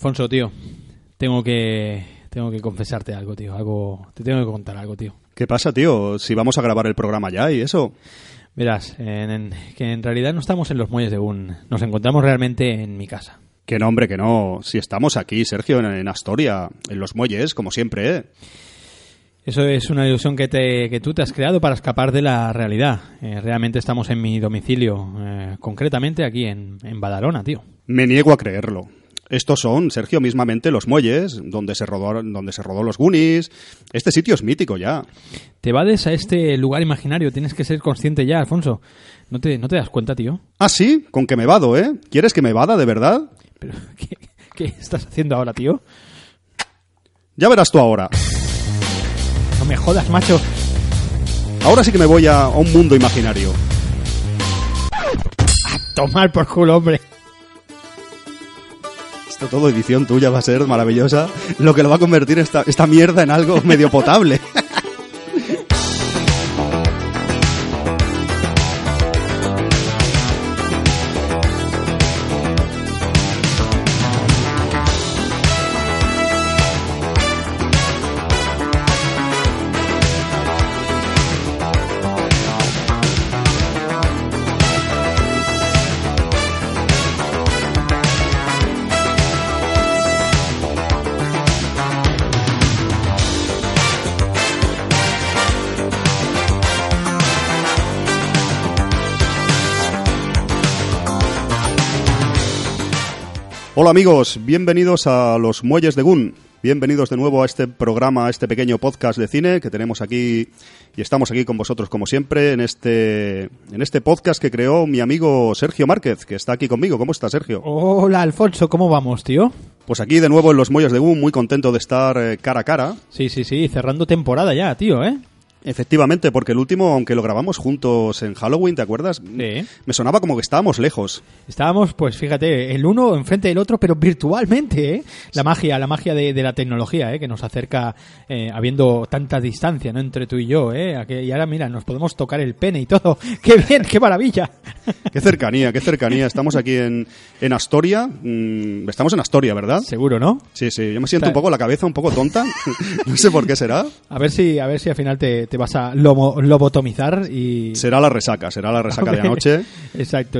Alfonso, tío, tengo que confesarte algo, tío. Te tengo que contar algo, tío. ¿Qué pasa, tío? Si vamos a grabar el programa ya y eso. Verás, que en realidad no estamos en los muelles de Gun. Nos encontramos realmente en mi casa. Que no, hombre, que no. Si estamos aquí, Sergio, en Astoria, en los muelles, como siempre, ¿eh? Eso es una ilusión que tú te has creado para escapar de la realidad. Realmente estamos en mi domicilio, concretamente aquí en Badalona, tío. Me niego a creerlo. Estos son, Sergio, mismamente los muelles donde se rodó los Goonies. Este sitio es mítico ya. Te vades a este lugar imaginario. Tienes que ser consciente ya, Alfonso. ¿No te das cuenta, tío? Ah, sí, con que me vado, ¿eh? ¿Quieres que me vada de verdad? Pero, ¿qué estás haciendo ahora, tío? Ya verás tú ahora. No me jodas, macho. Ahora sí que me voy a un mundo imaginario. A tomar por culo, hombre. Esto todo edición tuya va a ser maravillosa. Lo que lo va a convertir esta mierda en algo medio potable. Hola amigos, bienvenidos a los Muelles de Gun. Bienvenidos de nuevo a este programa, a este pequeño podcast de cine que tenemos aquí y estamos aquí con vosotros como siempre en este podcast que creó mi amigo Sergio Márquez, que está aquí conmigo. ¿Cómo estás, Sergio? Hola, Alfonso, ¿cómo vamos, tío? Pues aquí de nuevo en los Muelles de Gun, muy contento de estar cara a cara. Sí, cerrando temporada ya, tío, ¿eh? Efectivamente, porque el último, aunque lo grabamos juntos en Halloween, ¿te acuerdas? Sí. Me sonaba como que estábamos lejos. Estábamos, pues fíjate, el uno enfrente del otro, pero virtualmente, ¿eh? La magia de la tecnología, ¿eh? Que nos acerca habiendo tanta distancia, ¿no? Entre tú y yo, ¿eh? Y ahora, mira, nos podemos tocar el pene y todo. ¡Qué bien! ¡Qué maravilla! ¡Qué cercanía! Estamos aquí en Astoria. Estamos en Astoria, ¿verdad? Seguro, ¿no? Sí. Yo me siento un poco la cabeza un poco tonta. No sé por qué será. A ver si al final te vas a lobotomizar y... Será la resaca de anoche. Exacto.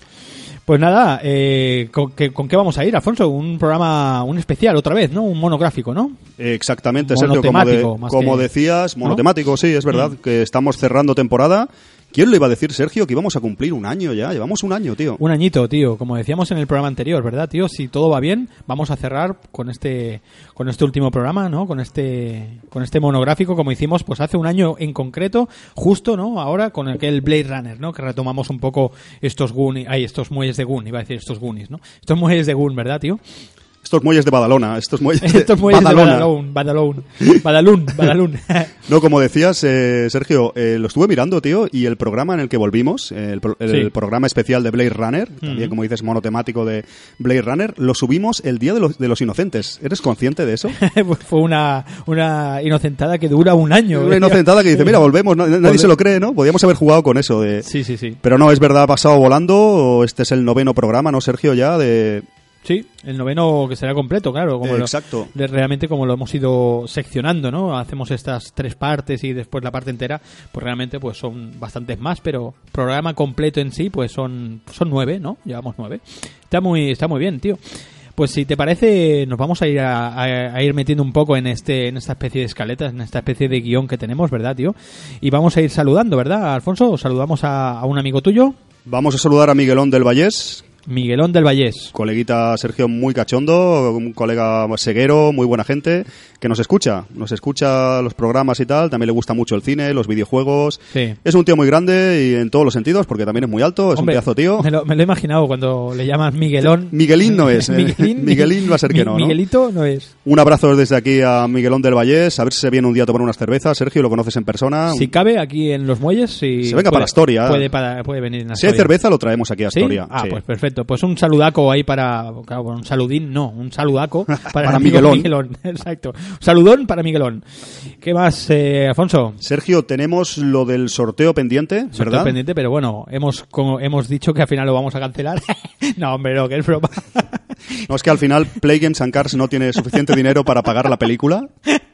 Pues nada, ¿con qué vamos a ir, Alfonso? Un programa, un especial otra vez, ¿no? Un monográfico, ¿no? Exactamente, Sergio, como decías, monotemático, ¿no? Sí, es verdad, que estamos cerrando temporada. ¿Quién lo iba a decir, Sergio, que íbamos a cumplir un año ya? Llevamos un año, tío. Un añito, tío. Como decíamos en el programa anterior, ¿verdad, tío? Si todo va bien, vamos a cerrar con este último programa, ¿no? Con este monográfico, como hicimos pues hace un año en concreto, justo, ¿no? Ahora con aquel Blade Runner, ¿no? Que retomamos un poco estos muelles de Gun, iba a decir estos Goonies, ¿no? Estos muelles de Gun, ¿verdad, tío? Estos muelles de Badalona, estos muelles de Badalón. No, como decías, Sergio, lo estuve mirando, tío, y el programa en el que volvimos, el programa especial de Blade Runner, también como dices, monotemático de Blade Runner, lo subimos el Día de los Inocentes. ¿Eres consciente de eso? Pues fue una inocentada que dura un año. Una inocentada que dice, mira, volvemos, nadie se lo cree, ¿no? Podíamos haber jugado con eso. Sí. Pero no, es verdad, ha pasado volando, este es el 9º programa, ¿no, Sergio, ya de... Sí, el 9º que será completo, claro. Exacto. Realmente como lo hemos ido seccionando, ¿no? Hacemos estas 3 partes y después la parte entera, pues realmente pues son bastantes más, pero programa completo en sí pues son 9, ¿no? Llevamos 9. Está muy bien, tío. Pues si te parece, nos vamos a ir metiendo un poco en esta especie de escaletas, en esta especie de guión que tenemos, ¿verdad, tío? Y vamos a ir saludando, ¿verdad, Alfonso? Saludamos a un amigo tuyo. Vamos a saludar a Miguelón del Vallés. Miguelón del Vallés. Coleguita Sergio muy cachondo, un colega seguero, muy buena gente, que nos escucha los programas y tal, también le gusta mucho el cine, los videojuegos. Sí. Es un tío muy grande y en todos los sentidos, porque también es muy alto, es un pedazo tío. Me lo he imaginado cuando le llamas Miguelón. Miguelín no es, Miguelín va a ser que no. Miguelito no es. Un abrazo desde aquí a Miguelón del Vallés, a ver si se viene un día a tomar unas cervezas. Sergio, lo conoces en persona. Si cabe, aquí en los muelles. Si se venga para Astoria. Puede venir en Astoria. Si hay cerveza, lo traemos aquí a Astoria. ¿Sí? Ah, sí. Pues perfecto. Pues un saludaco ahí un saludín, no, un saludaco para Miguelón. Exacto. Un saludón para Miguelón. ¿Qué más, Alfonso? Sergio, tenemos lo del sorteo pendiente, ¿verdad? Pero bueno, hemos dicho que al final lo vamos a cancelar. No, hombre, no, que es broma. No, es que al final Play Games and Cars no tiene suficiente dinero para pagar la película.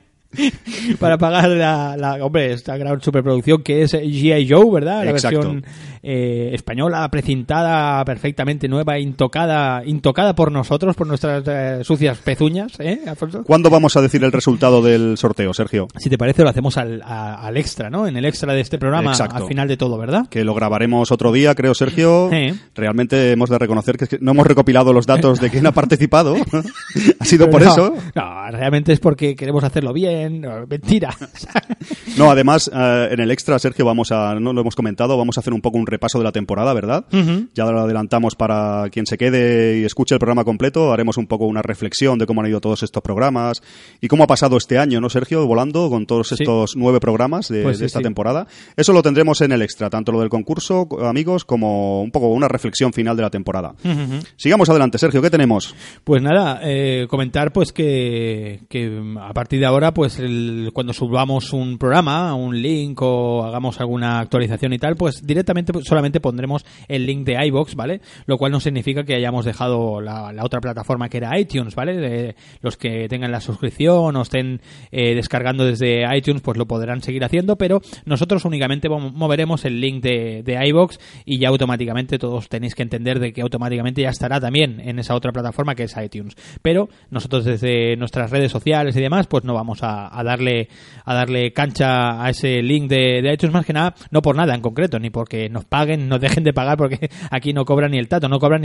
Para pagar hombre, esta gran superproducción que es G.I. Joe, ¿verdad? La Exacto. versión española, precintada, perfectamente nueva, intocada por nosotros, por nuestras sucias pezuñas, Alfonso? ¿Cuándo vamos a decir el resultado del sorteo, Sergio? Si te parece, lo hacemos al extra, ¿no? En el extra de este programa, Exacto. al final de todo, ¿verdad? Que lo grabaremos otro día, creo, Sergio. Realmente hemos de reconocer que no hemos recopilado los datos de quién ha participado. Ha sido por eso. No, realmente es porque queremos hacerlo bien. No, mentira. No, además, en el extra, Sergio, no lo hemos comentado, vamos a hacer un poco un repaso de la temporada, ¿verdad? Uh-huh. Ya lo adelantamos para quien se quede y escuche el programa completo. Haremos un poco una reflexión de cómo han ido todos estos programas y cómo ha pasado este año, ¿no, Sergio? Volando con todos estos 9 programas de esta temporada. Eso lo tendremos en el extra, tanto lo del concurso, amigos, como un poco una reflexión final de la temporada. Uh-huh. Sigamos adelante, Sergio, ¿qué tenemos? Pues nada, comentar pues que a partir de ahora, pues cuando subamos un programa, un link o hagamos alguna actualización y tal, pues directamente solamente pondremos el link de iVoox, ¿vale? Lo cual no significa que hayamos dejado la otra plataforma que era iTunes, ¿vale? De los que tengan la suscripción o estén descargando desde iTunes, pues lo podrán seguir haciendo, pero nosotros únicamente moveremos el link de iVoox y ya automáticamente todos tenéis que entender de que automáticamente ya estará también en esa otra plataforma que es iTunes. Pero nosotros desde nuestras redes sociales y demás, pues no vamos a darle cancha a ese link de iTunes, más que nada, no por nada en concreto, ni porque nos paguen, nos dejen de pagar, porque aquí no cobran ni el tato, no cobran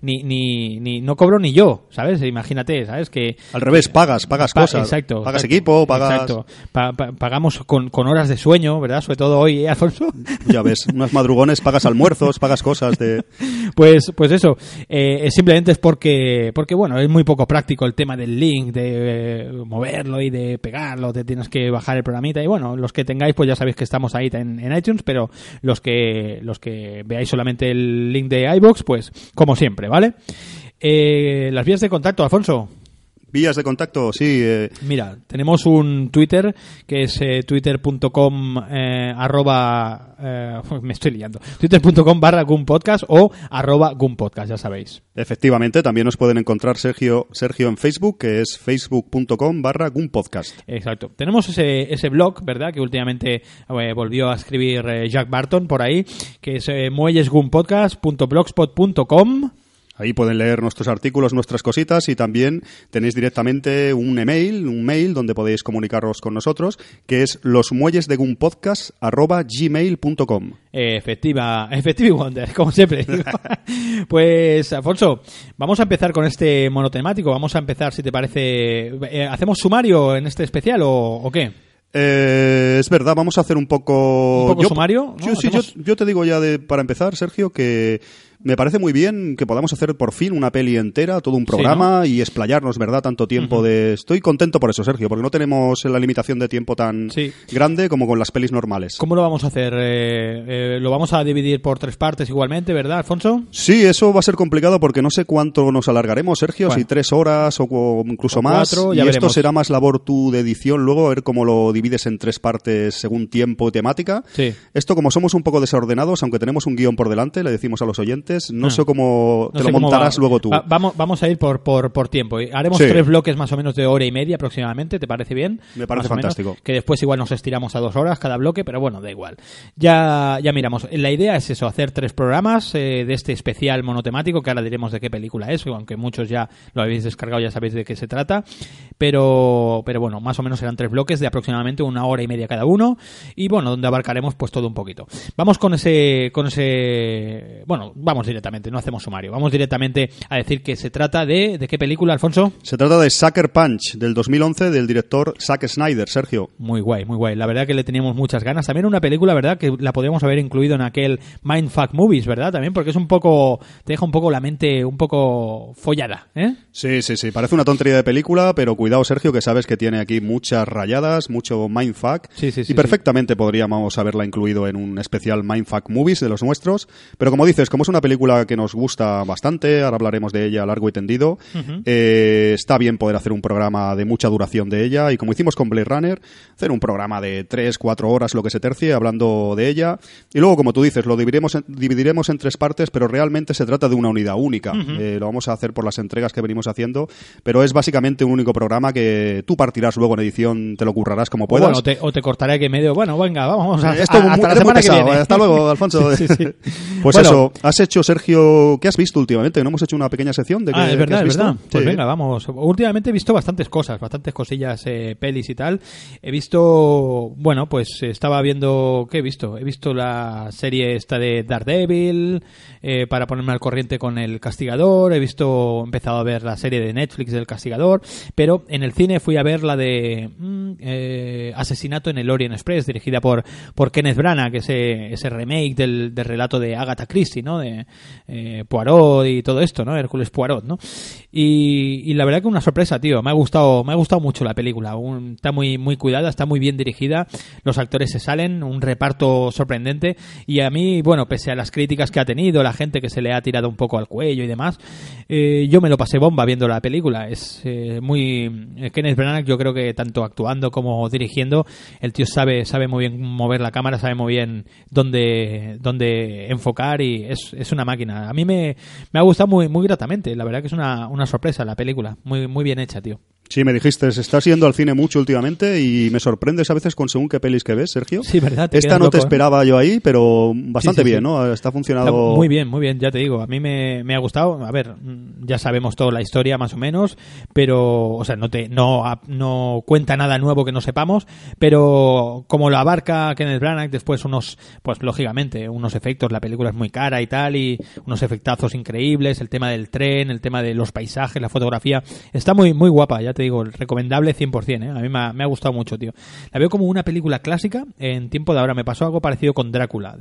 ni no cobro ni yo, ¿sabes? Imagínate, ¿sabes? Que al revés, pagas cosas, exacto, pagas equipo, pagas... Exacto. Pagamos con horas de sueño, ¿verdad? Sobre todo hoy, Alfonso. Ya ves, unos madrugones, pagas almuerzos, pagas cosas de... Pues eso, simplemente es porque bueno, es muy poco práctico el tema del link, de moverlo y de pegarlo, te tienes que bajar el programita y bueno, los que tengáis pues ya sabéis que estamos ahí en iTunes, pero los que veáis solamente el link de iVoox, pues como siempre, ¿vale? Las vías de contacto, Alfonso. Vías de contacto, sí. Mira, tenemos un Twitter que es twitter.com me estoy liando. twitter.com/GunPodcast o @GunPodcast, ya sabéis. Efectivamente, también nos pueden encontrar Sergio en Facebook, que es facebook.com/GunPodcast. Exacto. Tenemos ese blog, ¿verdad? Que últimamente volvió a escribir Jack Barton por ahí, que es muellesgunpodcast.blogspot.com. Ahí pueden leer nuestros artículos, nuestras cositas y también tenéis directamente un mail donde podéis comunicaros con nosotros, que es losmuellesdegunpodcast@gmail.com. Efectiva Wonder, como siempre digo. Pues, Alfonso, vamos a empezar con este monotemático. Vamos a empezar, si te parece... ¿Hacemos sumario en este especial o qué? Es verdad, vamos a hacer un poco sumario, ¿no? Yo te digo ya para empezar, Sergio, que me parece muy bien que podamos hacer por fin una peli entera, todo un programa, sí, ¿no? Y explayarnos, ¿verdad? Tanto tiempo Estoy contento por eso, Sergio, porque no tenemos la limitación de tiempo tan grande como con las pelis normales. ¿Cómo lo vamos a hacer? ¿Lo vamos a dividir por 3 partes igualmente, verdad, Alfonso? Sí, eso va a ser complicado porque no sé cuánto nos alargaremos, Sergio, si 3 horas o incluso más. 4, y veremos. Esto será más labor tú de edición luego, a ver cómo lo divides en 3 partes según tiempo y temática. Sí. Esto, como somos un poco desordenados, aunque tenemos un guión por delante, le decimos a los oyentes, no sé cómo te lo montarás luego tú. Vamos a ir por tiempo. Haremos 3 bloques más o menos de hora y media aproximadamente, ¿te parece bien? Me parece fantástico. Que después igual nos estiramos a 2 horas cada bloque, pero bueno, da igual. Ya miramos. La idea es eso, hacer 3 programas de este especial monotemático, que ahora diremos de qué película es, aunque muchos ya lo habéis descargado, ya sabéis de qué se trata. Pero bueno, más o menos serán 3 bloques de aproximadamente 1 hora y media cada uno, y bueno, donde abarcaremos pues todo un poquito. Vamos con ese bueno, vamos directamente, no hacemos sumario, vamos directamente a decir que se trata de qué película, Alfonso. Se trata de Sucker Punch, del 2011, del director Zack Snyder, Sergio. Muy guay, la verdad que le teníamos muchas ganas. También una película, verdad, que la podríamos haber incluido en aquel Mindfuck Movies, verdad, también, porque es un poco, te deja un poco la mente un poco follada, ¿eh? Sí, parece una tontería de película, pero cuidado cuidado, Sergio, que sabes que tiene aquí muchas rayadas, mucho mindfuck, y perfectamente podríamos haberla incluido en un especial Mindfuck Movies de los nuestros, pero como dices, como es una película que nos gusta bastante, ahora hablaremos de ella largo y tendido, está bien poder hacer un programa de mucha duración de ella, y como hicimos con Blade Runner, hacer un programa de 3-4 horas, lo que se tercie, hablando de ella, y luego, como tú dices, lo dividiremos en 3 partes, pero realmente se trata de una unidad única. Lo vamos a hacer por las entregas que venimos haciendo, pero es básicamente un único programa que tú partirás luego en edición, te lo currarás como puedas. Bueno, o te cortaré aquí medio. Bueno, venga, vamos a esto hasta la semana que viene. Hasta luego, Alfonso. Sí. Pues bueno, eso, has hecho, Sergio, ¿qué has visto últimamente? ¿No hemos hecho una pequeña sección de qué es verdad, has visto? es verdad. Pues sí. venga, vamos. Últimamente he visto bastantes cosas, bastantes cosillas, pelis y tal. He visto, bueno, pues estaba viendo, ¿qué he visto? He visto la serie esta de Daredevil, para ponerme al corriente con El Castigador. He empezado a ver la serie de Netflix del Castigador, pero en el cine fui a ver la de Asesinato en el Orient Express, dirigida por Kenneth Branagh, ese remake del relato de Agatha Christie, ¿no? De Poirot y todo esto, ¿no? Hércules Poirot, ¿no? Y la verdad que una sorpresa, tío. Me ha gustado mucho la película. Está muy, muy cuidada, está muy bien dirigida. Los actores se salen, un reparto sorprendente. Y a mí, bueno, pese a las críticas que ha tenido, la gente que se le ha tirado un poco al cuello y demás, yo me lo pasé bomba viendo la película. Es Kenneth Branagh, yo creo que tanto actuando como dirigiendo, el tío sabe muy bien mover la cámara, sabe muy bien dónde enfocar, y es una máquina. A mí me ha gustado muy, muy gratamente. La verdad que es una sorpresa la película. Muy, muy bien hecha, tío. Sí, me dijiste, estás yendo al cine mucho últimamente y me sorprendes a veces con según qué pelis que ves, Sergio. Sí, verdad. Esta no loco, te esperaba yo ahí, pero bastante bien, sí. ¿no? Está funcionado... Está muy bien, ya te digo. A mí me ha gustado. A ver, ya sabemos toda la historia más o menos, pero, o sea, no cuenta nada nuevo que no sepamos, pero como lo abarca Kenneth Branagh, después pues lógicamente, unos efectos, la película es muy cara y tal, y unos efectazos increíbles, el tema del tren, el tema de los paisajes, la fotografía, está muy, muy guapa, ya te digo, recomendable 100%, ¿eh? A mí me ha gustado mucho, tío. La veo como una película clásica en tiempo de ahora. Me pasó algo parecido con Drácula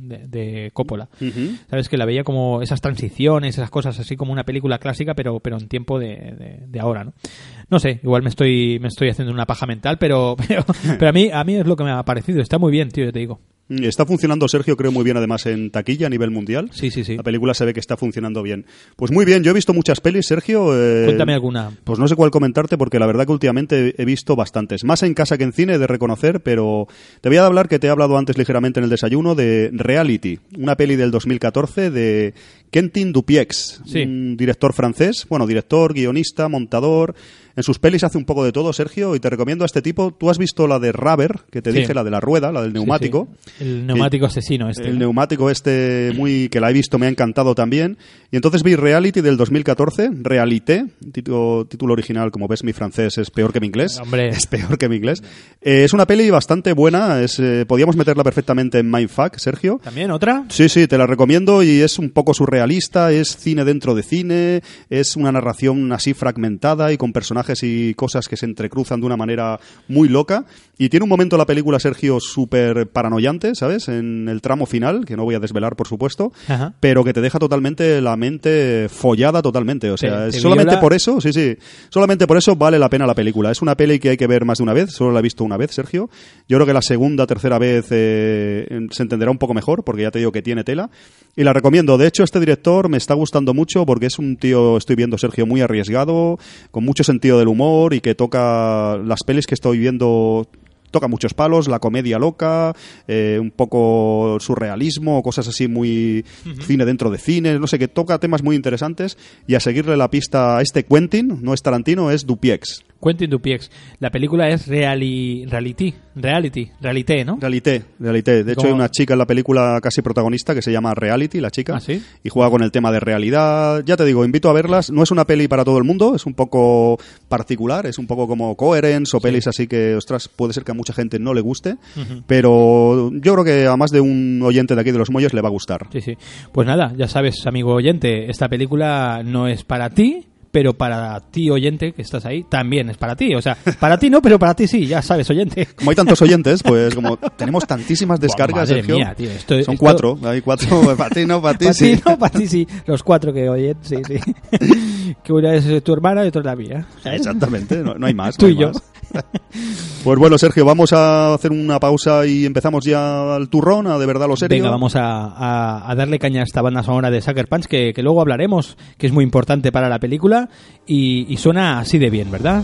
de Coppola. Sabes que la veía como esas transiciones, esas cosas así como una película clásica, pero en tiempo de ahora, ¿no? No sé, igual me estoy haciendo una paja mental, pero a mí es lo que me ha parecido. Está muy bien, tío, yo te digo. Está funcionando, Sergio, creo muy bien además en taquilla a nivel mundial. Sí. La película se ve que está funcionando bien. Pues muy bien, yo he visto muchas pelis, Sergio. Cuéntame alguna. Pues no sé cuál comentarte porque la verdad que últimamente he visto bastantes. Más en casa que en cine, he de reconocer, pero te voy a hablar, que te he hablado antes ligeramente en el desayuno, de Reality, una peli del 2014 de Quentin Dupieux, un director francés, director, guionista, montador. En sus pelis hace un poco de todo, Sergio, y te recomiendo a este tipo. Tú has visto la de Rubber, que te dije, la de la rueda, la del neumático. Sí. El neumático asesino este. El neumático que la he visto, me ha encantado también. Y entonces vi Reality del 2014, Réalité, título original, como ves, mi francés es peor que mi inglés. Hombre. Es peor que mi inglés. Es una peli bastante buena, podíamos meterla perfectamente en Mindfuck, Sergio. ¿También otra? Sí, te la recomiendo, y es un poco surrealista, es cine dentro de cine, es una narración así fragmentada y con personajes y cosas que se entrecruzan de una manera muy loca, y tiene un momento la película, Sergio, súper paranoiante, ¿sabes? En el tramo final, que no voy a desvelar, por supuesto, pero que te deja totalmente la mente follada totalmente, o sea, solamente por eso, solamente por eso vale la pena la película. Es una peli que hay que ver más de una vez, solo la he visto una vez, Sergio. Yo creo que la segunda, tercera vez se entenderá un poco mejor, porque ya te digo que tiene tela, y la recomiendo. De hecho, este director me está gustando mucho porque es un tío, estoy viendo, Sergio, muy arriesgado, con mucho sentido del humor, y que toca las pelis que estoy viendo, toca muchos palos, la comedia loca, un poco surrealismo, cosas así muy cine dentro de cine, no sé, que toca temas muy interesantes, y a seguirle la pista a este Quentin, no es Tarantino, es Dupieux. Quentin Dupieux. La película es Reality, ¿no? Reality. De hecho, hay una chica en la película casi protagonista que se llama Reality, la chica. ¿Ah, sí? Y juega con el tema de realidad. Ya te digo, invito a verlas. No es una peli para todo el mundo, es un poco particular, es un poco como Coherence o pelis así que, ostras, puede ser que a mucha gente no le guste, pero yo creo que a más de un oyente de aquí de Los Muelles le va a gustar. Sí. Pues nada, ya sabes, amigo oyente, esta película no es para ti, pero para ti, oyente, que estás ahí, también es para ti. O sea, para ti no, pero para ti sí, ya sabes, oyente. Como hay tantos oyentes, pues como tenemos tantísimas descargas, madre Sergio, mía, tío, son 4, hay 4, para ti no, para ti para sí. ti no, para ti sí, los 4 que oyen, sí. Que una es tu hermana y otra es la mía. Exactamente, no hay más. Tú no y hay yo. más. Pues bueno, Sergio, vamos a hacer una pausa y empezamos ya al turrón, a de verdad lo serio. Venga, vamos a darle caña a esta banda sonora de Sucker Punch, que luego hablaremos, que es muy importante para la película, y suena así de bien, ¿verdad?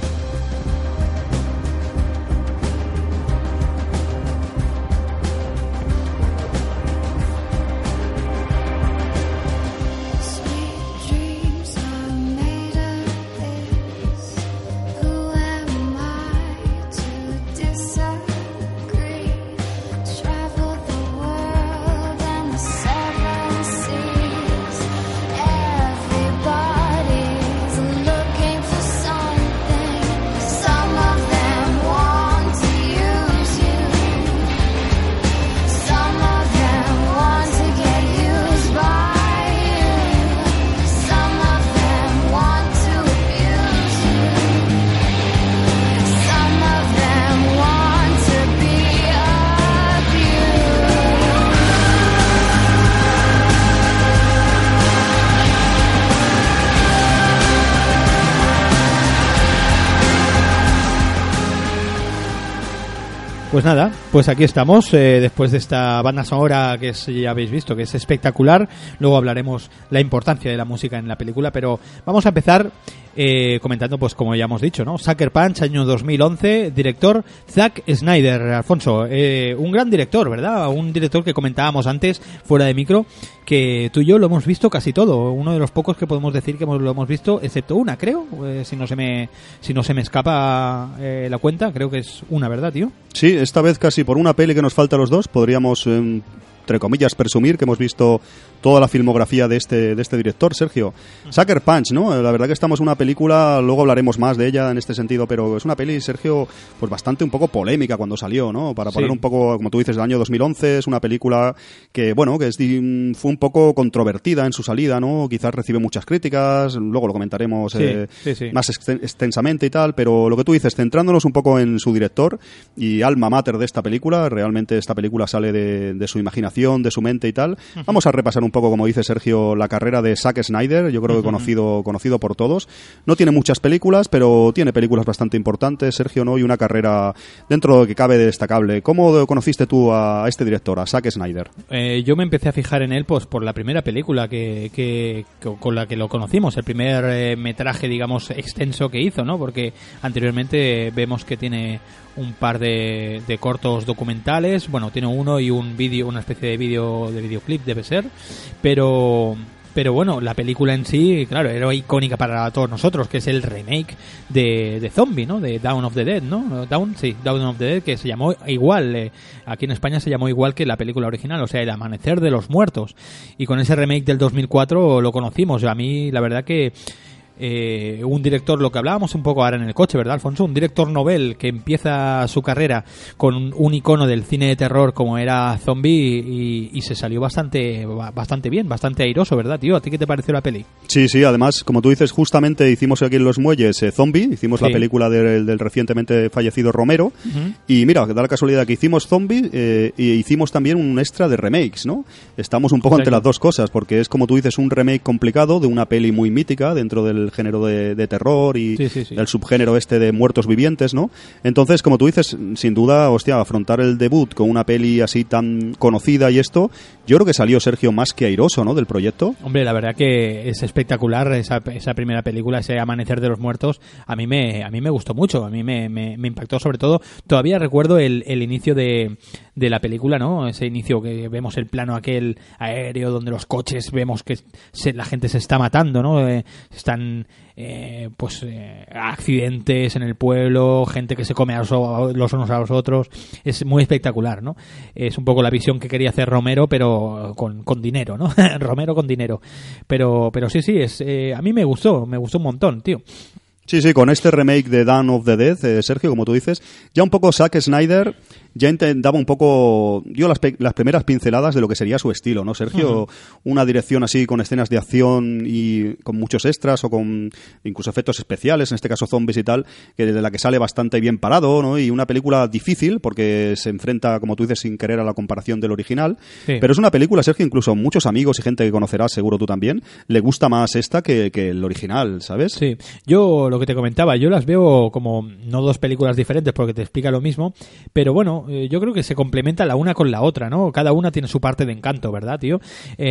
Pues nada, pues aquí estamos, después de esta banda sonora que ya habéis visto, que es espectacular. Luego hablaremos la importancia de la música en la película, pero vamos a empezar comentando, pues como ya hemos dicho, ¿no? Sucker Punch, año 2011, director Zack Snyder. Alfonso, un gran director, ¿verdad? Un director que comentábamos antes, fuera de micro, que tú y yo lo hemos visto casi todo. Uno de los pocos que podemos decir que lo hemos visto, excepto una, creo, si no se me escapa la cuenta, creo que es una, ¿verdad, tío? Sí, esta vez casi por una peli que nos falta a los dos, podríamos, entre comillas, presumir que hemos visto toda la filmografía de este director, Sergio. Sucker Punch, ¿no? La verdad que estamos en una película, luego hablaremos más de ella en este sentido, pero es una peli, Sergio, pues bastante un poco polémica cuando salió, ¿no? Para poner un poco, como tú dices, del año 2011, es una película que, bueno, que fue un poco controvertida en su salida, ¿no? Quizás recibe muchas críticas, luego lo comentaremos más extensamente y tal, pero lo que tú dices, centrándonos un poco en su director y alma mater de esta película, realmente esta película sale de su imaginación, de su mente y tal. Vamos a repasar un poco, como dice Sergio, la carrera de Zack Snyder, yo creo que conocido por todos. No tiene muchas películas, pero tiene películas bastante importantes, Sergio, ¿no? Y una carrera dentro de lo que cabe destacable. ¿Cómo conociste tú a este director, a Zack Snyder? Yo me empecé a fijar en él pues por la primera película con la que lo conocimos, el primer metraje, digamos, extenso que hizo, ¿no? Porque anteriormente vemos que tiene un par de cortos documentales, bueno, tiene uno y un vídeo, una especie de videoclip debe ser, pero bueno, la película en sí, claro, era icónica para todos nosotros, que es el remake de Zombie, ¿no? De Dawn of the Dead, ¿no? Dawn of the Dead, que se llamó igual, aquí en España se llamó igual que la película original, o sea, El Amanecer de los Muertos, y con ese remake del 2004 lo conocimos. A mí, la verdad que un director, lo que hablábamos un poco ahora en el coche, ¿verdad, Alfonso? Un director novel que empieza su carrera con un icono del cine de terror como era Zombie y se salió bastante bien, bastante airoso, ¿verdad, tío? ¿A ti qué te pareció la peli? Sí, además, como tú dices, justamente hicimos aquí en Los Muelles Zombie, hicimos la película del recientemente fallecido Romero, y mira, da la casualidad que hicimos Zombie y hicimos también un extra de remakes, ¿no? Estamos un poco ante las dos cosas, porque es, como tú dices, un remake complicado de una peli muy mítica dentro del género de terror y del subgénero este de muertos vivientes, ¿no? Entonces, como tú dices, sin duda, hostia, afrontar el debut con una peli así tan conocida y esto, yo creo que salió, Sergio, más que airoso, ¿no?, del proyecto. Hombre, la verdad que es espectacular esa primera película, ese Amanecer de los Muertos. A mí me gustó mucho, a mí me impactó, sobre todo. Todavía recuerdo el inicio de la película, ¿no? Ese inicio que vemos el plano aquel aéreo donde los coches vemos que la gente se está matando, ¿no? Están accidentes en el pueblo, gente que se come los unos a los otros. Es muy espectacular, ¿no? Es un poco la visión que quería hacer Romero, pero con dinero, ¿no? Romero con dinero. Pero sí, a mí me gustó un montón, tío. Sí, sí, con este remake de Dawn of the Dead, Sergio, como tú dices, ya un poco Zack Snyder ya intentaba un poco, dio las primeras pinceladas de lo que sería su estilo, ¿no, Sergio? Una dirección así con escenas de acción y con muchos extras o con incluso efectos especiales, en este caso zombies y tal, que de la que sale bastante bien parado, ¿no? Y una película difícil porque se enfrenta, como tú dices, sin querer a la comparación del original. Sí. Pero es una película, Sergio, incluso muchos amigos y gente que conocerás, seguro tú también, le gusta más esta que el original, ¿sabes? Sí, yo lo que te comentaba, yo las veo como no dos películas diferentes porque te explica lo mismo, pero bueno, yo creo que se complementa la una con la otra, ¿no? Cada una tiene su parte de encanto, ¿verdad, tío?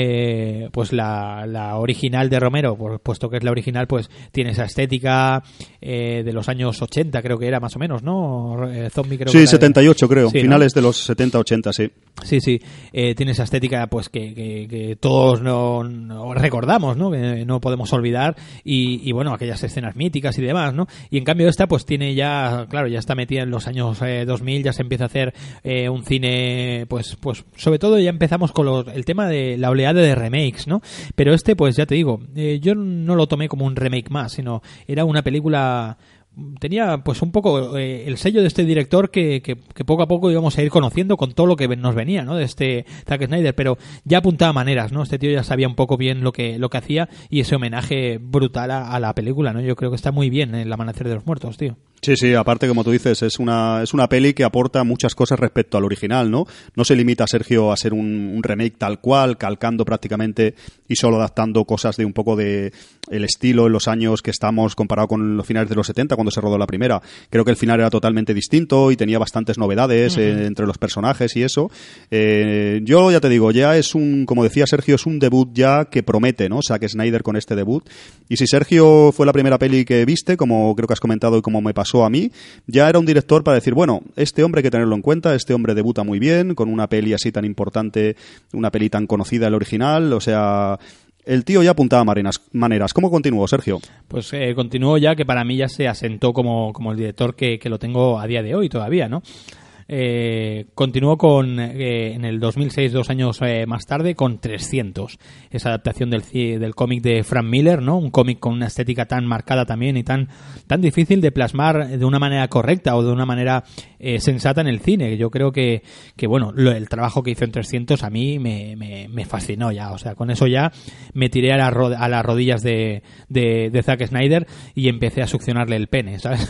Pues la original de Romero, puesto que es la original, pues tiene esa estética de los años 80, creo que era más o menos, ¿no? Zombie creo sí, que 78 creo, sí, finales, ¿no? De los 70-80, sí. Sí, sí, tiene esa estética pues que todos no recordamos, ¿no? Que no podemos olvidar y bueno, aquellas escenas míticas y demás, ¿no? Y en cambio esta pues tiene ya, claro, ya está metida en los años 2000, ya se empieza a hacer un cine, pues sobre todo ya empezamos con el tema de la oleada de remakes, ¿no? Pero este, pues ya te digo, yo no lo tomé como un remake más, sino era una película... Tenía pues un poco el sello de este director que poco a poco íbamos a ir conociendo con todo lo que nos venía, ¿no? De este Zack Snyder, pero ya apuntaba maneras, ¿no? Este tío ya sabía un poco bien lo que hacía y ese homenaje brutal a la película, ¿no? Yo creo que está muy bien El Amanecer de los Muertos, tío. Sí, sí, aparte, como tú dices, es una peli que aporta muchas cosas respecto al original, ¿no? No se limita, Sergio, a ser un remake tal cual, calcando prácticamente y solo adaptando cosas de un poco de el estilo en los años que estamos comparado con los finales de los 70, cuando se rodó la primera. Creo que el final era totalmente distinto y tenía bastantes novedades entre los personajes y eso. Yo ya te digo, ya es como decía Sergio, es un debut ya que promete, ¿no? Zack Snyder con este debut. Y si Sergio fue la primera peli que viste, como creo que has comentado y como me pasó a mí, ya era un director para decir, bueno, este hombre hay que tenerlo en cuenta, este hombre debuta muy bien, con una peli así tan importante, una peli tan conocida, el original, o sea... El tío ya apuntaba maneras. ¿Cómo continuó, Sergio? Pues continuó ya, que para mí ya se asentó como el director que lo tengo a día de hoy todavía, ¿no? Continuó en el 2006, 2 años más tarde, con 300, esa adaptación del cómic de Frank Miller, ¿no? Un cómic con una estética tan marcada también y tan difícil de plasmar de una manera correcta o de una manera sensata en el cine. Yo creo que bueno, el trabajo que hizo en 300 a mí me fascinó ya, o sea, con eso ya me tiré a las rodillas de Zack Snyder y empecé a succionarle el pene, ¿sabes?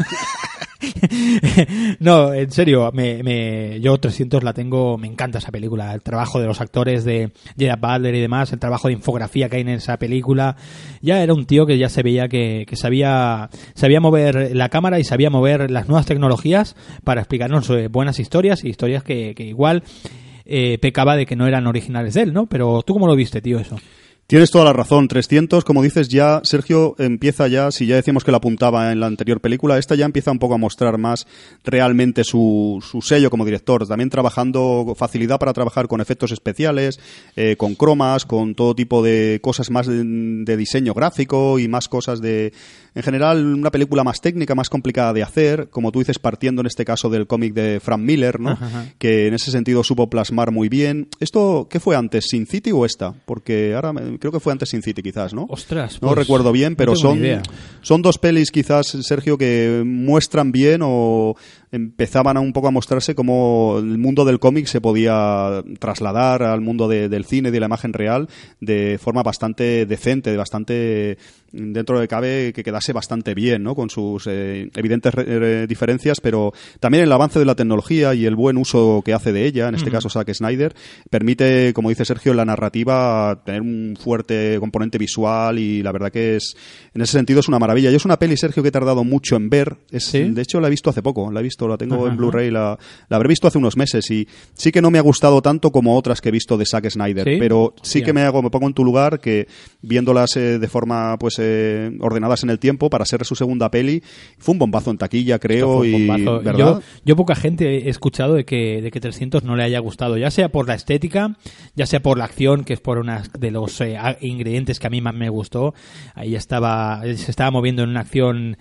No, en serio, yo 300 la tengo, me encanta esa película, el trabajo de los actores de Gerard Butler y demás, el trabajo de infografía que hay en esa película. Ya era un tío que ya se veía que sabía mover la cámara y sabía mover las nuevas tecnologías para explicarnos buenas historias y historias que igual pecaba de que no eran originales de él, ¿no? Pero ¿tú cómo lo viste, tío, eso? Tienes toda la razón. 300, como dices, ya Sergio empieza ya, si ya decíamos que la apuntaba en la anterior película, esta ya empieza un poco a mostrar más realmente su sello como director. También trabajando, facilidad para trabajar con efectos especiales, con cromas, con todo tipo de cosas más de diseño gráfico y más cosas de... En general, una película más técnica, más complicada de hacer, como tú dices, partiendo en este caso del cómic de Frank Miller, ¿no? Ajá. Que en ese sentido supo plasmar muy bien. ¿Esto qué fue antes, Sin City o esta? Porque ahora creo que fue antes Sin City, quizás, ¿no? Ostras, no recuerdo bien, pero son dos pelis, quizás, Sergio, que muestran bien o empezaban un poco a mostrarse cómo el mundo del cómic se podía trasladar al mundo del cine y de la imagen real de forma bastante decente, bastante dentro de cabe que quedase bastante bien, ¿no? Con sus evidentes diferencias, pero también el avance de la tecnología y el buen uso que hace de ella, en este caso Zack Snyder, permite, como dice Sergio, la narrativa tener un fuerte componente visual y la verdad que es, en ese sentido, es una maravilla. Yo es una peli, Sergio, que he tardado mucho en ver. ¿Sí? De hecho, la he visto hace poco, la tengo en Blu-ray, la habré visto hace unos meses y sí que no me ha gustado tanto como otras que he visto de Zack Snyder, ¿sí? Pero sí que me pongo en tu lugar, que viéndolas de forma pues ordenadas en el tiempo para ser su segunda peli, fue un bombazo en taquilla, creo, y ¿verdad? Yo poca gente he escuchado de que 300 no le haya gustado, ya sea por la estética, ya sea por la acción, que es por una de los ingredientes que a mí más me gustó. Ahí se estaba moviendo en una acción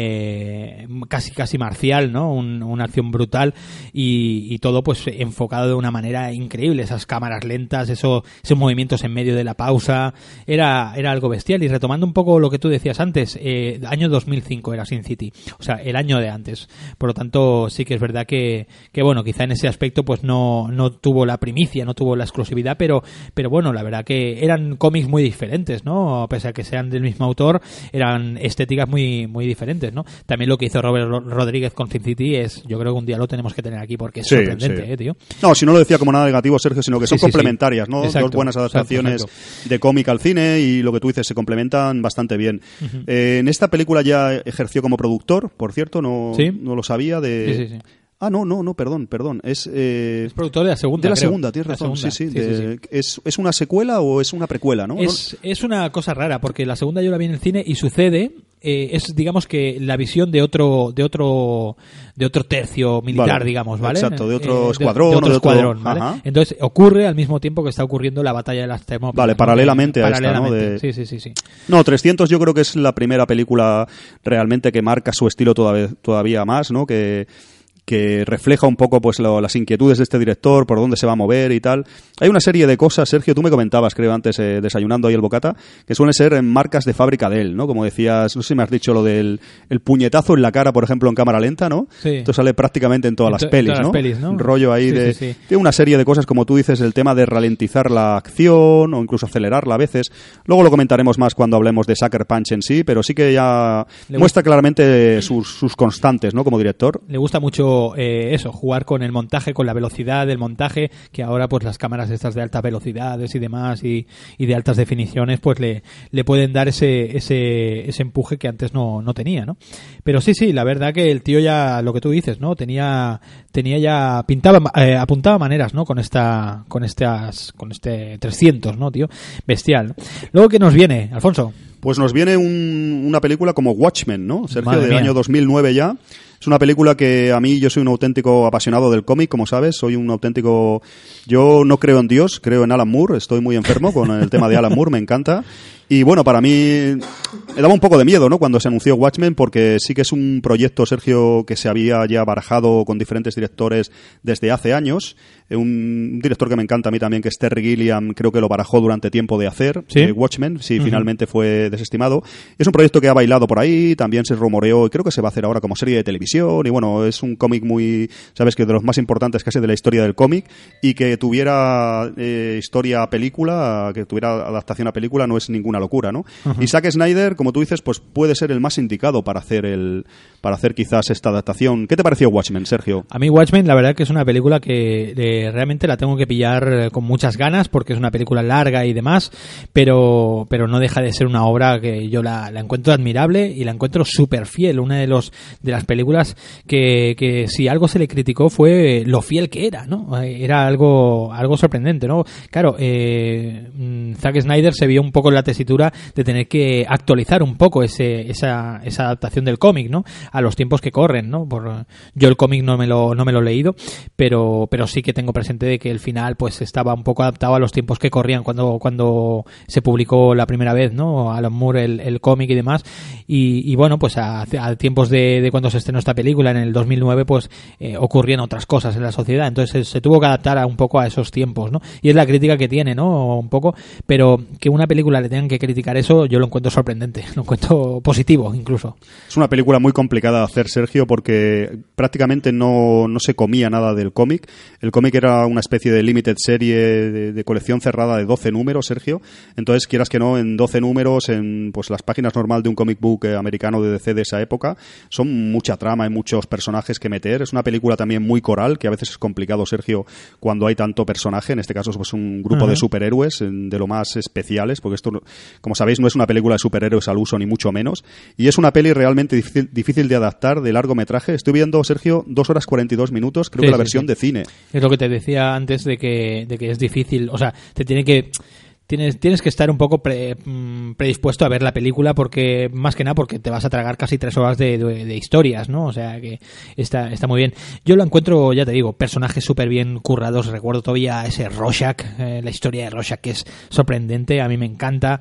casi marcial, ¿no? Una acción brutal y todo pues enfocado de una manera increíble. Esas cámaras lentas, esos movimientos en medio de la pausa, era algo bestial. Y retomando un poco lo que tú decías antes, año 2005 era Sin City, o sea, el año de antes. Por lo tanto, sí que es verdad que bueno, quizá en ese aspecto pues no tuvo la primicia, no tuvo la exclusividad, pero bueno, la verdad que eran cómics muy diferentes, ¿no? A pesar de que sean del mismo autor, eran estéticas muy muy diferentes, ¿no? También lo que hizo Robert Rodríguez con Sin City yo creo que un día lo tenemos que tener aquí porque es sorprendente, tío. No, si no lo decía como nada negativo, Sergio, sino que son complementarias, ¿no? Exacto, dos buenas adaptaciones de cómic al cine y lo que tú dices, se complementan bastante bien. Uh-huh. En esta película ya ejerció como productor, por cierto, no lo sabía. Sí. Ah, no, perdón. Es productor de la segunda. De la segunda, tienes razón. Sí. ¿Es una secuela o es una precuela, no? Es una cosa rara, porque la segunda yo la vi en el cine y sucede, es digamos que la visión de otro tercio militar, vale, digamos, ¿vale? Exacto, de otro escuadrón. De otro escuadrón, ¿vale? Ajá. Entonces ocurre al mismo tiempo que está ocurriendo la batalla de las Termópilas. Vale, paralelamente a esta, ¿no? Sí. No, 300 yo creo que es la primera película realmente que marca su estilo todavía más, ¿no? Que refleja un poco pues las inquietudes de este director, por dónde se va a mover y tal. Hay una serie de cosas, Sergio, tú me comentabas, creo, antes, desayunando ahí el bocata, que suelen ser marcas de fábrica de él, ¿no? Como decías, no sé si me has dicho lo del el puñetazo en la cara, por ejemplo, en cámara lenta, ¿no? Sí. Esto sale prácticamente en todas las pelis, ¿no? Un rollo ahí sí. Tiene una serie de cosas, como tú dices, el tema de ralentizar la acción o incluso acelerarla a veces. Luego lo comentaremos más cuando hablemos de Sucker Punch en sí, pero sí que ya muestra claramente sus constantes, ¿no? Como director. Le gusta mucho jugar con el montaje, con la velocidad del montaje, que ahora pues las cámaras estas de altas velocidades y demás y de altas definiciones pues le pueden dar ese empuje que antes no tenía, ¿no? Pero sí, la verdad que el tío ya, lo que tú dices, ¿no? Tenía ya, apuntaba maneras, ¿no? Con este 300, ¿no, tío? Bestial, ¿no? Luego, ¿qué nos viene, Alfonso? Pues nos viene una película como Watchmen, ¿no? Sergio, del año 2009 ya. Es una película que a mí, yo soy un auténtico apasionado del cómic, como sabes, soy un auténtico... Yo no creo en Dios, creo en Alan Moore, estoy muy enfermo con el tema de Alan Moore, me encanta. Y bueno, para mí me daba un poco de miedo, ¿no? Cuando se anunció Watchmen, porque sí que es un proyecto, Sergio, que se había ya barajado con diferentes directores desde hace años. Un director que me encanta a mí también, que es Terry Gilliam, creo que lo barajó durante tiempo de hacer. ¿Sí? Watchmen, sí, finalmente fue desestimado. Es un proyecto que ha bailado por ahí, también se rumoreó, y creo que se va a hacer ahora como serie de televisión. Y bueno, es un cómic muy, sabes, que de los más importantes casi de la historia del cómic, y que tuviera historia a película, que tuviera adaptación a película, no es ninguna locura, ¿no? Uh-huh. Y Zack Snyder, como tú dices, pues puede ser el más indicado para hacer quizás esta adaptación. ¿Qué te pareció Watchmen, Sergio? A mí Watchmen, la verdad que es una película que realmente la tengo que pillar con muchas ganas, porque es una película larga y demás, pero no deja de ser una obra que yo la encuentro admirable y la encuentro súper fiel. Una de las películas que si algo se le criticó fue lo fiel que era, ¿no? Era algo sorprendente, ¿no? Claro, Zack Snyder se vio un poco en la tesitura de tener que actualizar un poco esa adaptación del cómic, ¿no? A los tiempos que corren, ¿no? Yo el cómic no me lo he leído, pero sí que tengo presente de que el final pues estaba un poco adaptado a los tiempos que corrían cuando se publicó la primera vez, ¿no? Alan Moore, el cómic y demás. Y bueno, pues a tiempos de cuando se estrenó esta película en el 2009, pues ocurrían otras cosas en la sociedad. Entonces se tuvo que adaptar un poco a esos tiempos, ¿no? Y es la crítica que tiene, ¿no? Un poco, pero que una película le tengan que criticar eso, yo lo encuentro sorprendente, lo encuentro positivo incluso. Es una película muy complicada de hacer, Sergio, porque prácticamente no se comía nada del cómic. El cómic era una especie de limited serie de colección cerrada de 12 números, Sergio. Entonces, quieras que no, en 12 números, en pues las páginas normal de un comic book americano de DC de esa época, son mucha trama y muchos personajes que meter. Es una película también muy coral, que a veces es complicado, Sergio, cuando hay tanto personaje. En este caso, pues un grupo de superhéroes de lo más especiales, porque esto, como sabéis, no es una película de superhéroes al uso, ni mucho menos. Y es una peli realmente difícil de adaptar, de largometraje. Estoy viendo, Sergio, 2 horas 42 minutos, creo que la versión de cine. Es lo que te decía antes de que es difícil, o sea, te tiene que tienes que estar un poco predispuesto a ver la película, porque más que nada porque te vas a tragar casi 3 horas de historias, ¿no? O sea que está muy bien. Yo lo encuentro, ya te digo, personajes súper bien currados. Recuerdo todavía ese Rorschach, la historia de Rorschach, que es sorprendente, a mí me encanta.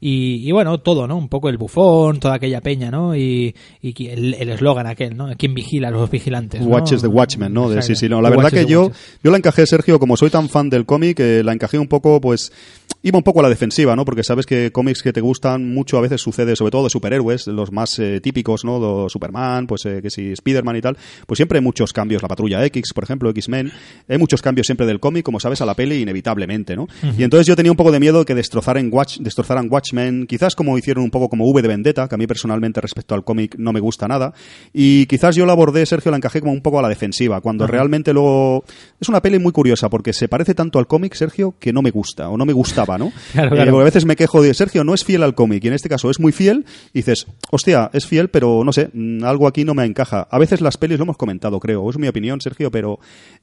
Y bueno, todo, ¿no? Un poco el bufón, toda aquella peña, ¿no? Y el eslogan aquel, ¿no? ¿Quién vigila a los vigilantes? ¿no? Watches the Watchmen, ¿no? Sí, no. La verdad que yo la encajé, Sergio, como soy tan fan del cómic, la encajé un poco, pues... Iba un poco a la defensiva, ¿no? Porque sabes que cómics que te gustan mucho a veces sucede, sobre todo de superhéroes, los más típicos, ¿no? Superman, pues que si Spiderman y tal, pues siempre hay muchos cambios. La Patrulla X, por ejemplo, X-Men, hay muchos cambios siempre del cómic, como sabes, a la peli inevitablemente, ¿no? Uh-huh. Y entonces yo tenía un poco de miedo de que destrozaran Watchmen, quizás como hicieron un poco como V de Vendetta, que a mí personalmente respecto al cómic no me gusta nada, y quizás yo la abordé, Sergio, la encajé como un poco a la defensiva, cuando realmente luego... Es una peli muy curiosa, porque se parece tanto al cómic, Sergio, que no me gusta, o no me gustaba, ¿no? Claro. Porque a veces me quejo de Sergio, no es fiel al cómic, y en este caso es muy fiel, y dices, hostia, es fiel, pero no sé, algo aquí no me encaja. A veces las pelis, lo hemos comentado, creo, es mi opinión, Sergio, pero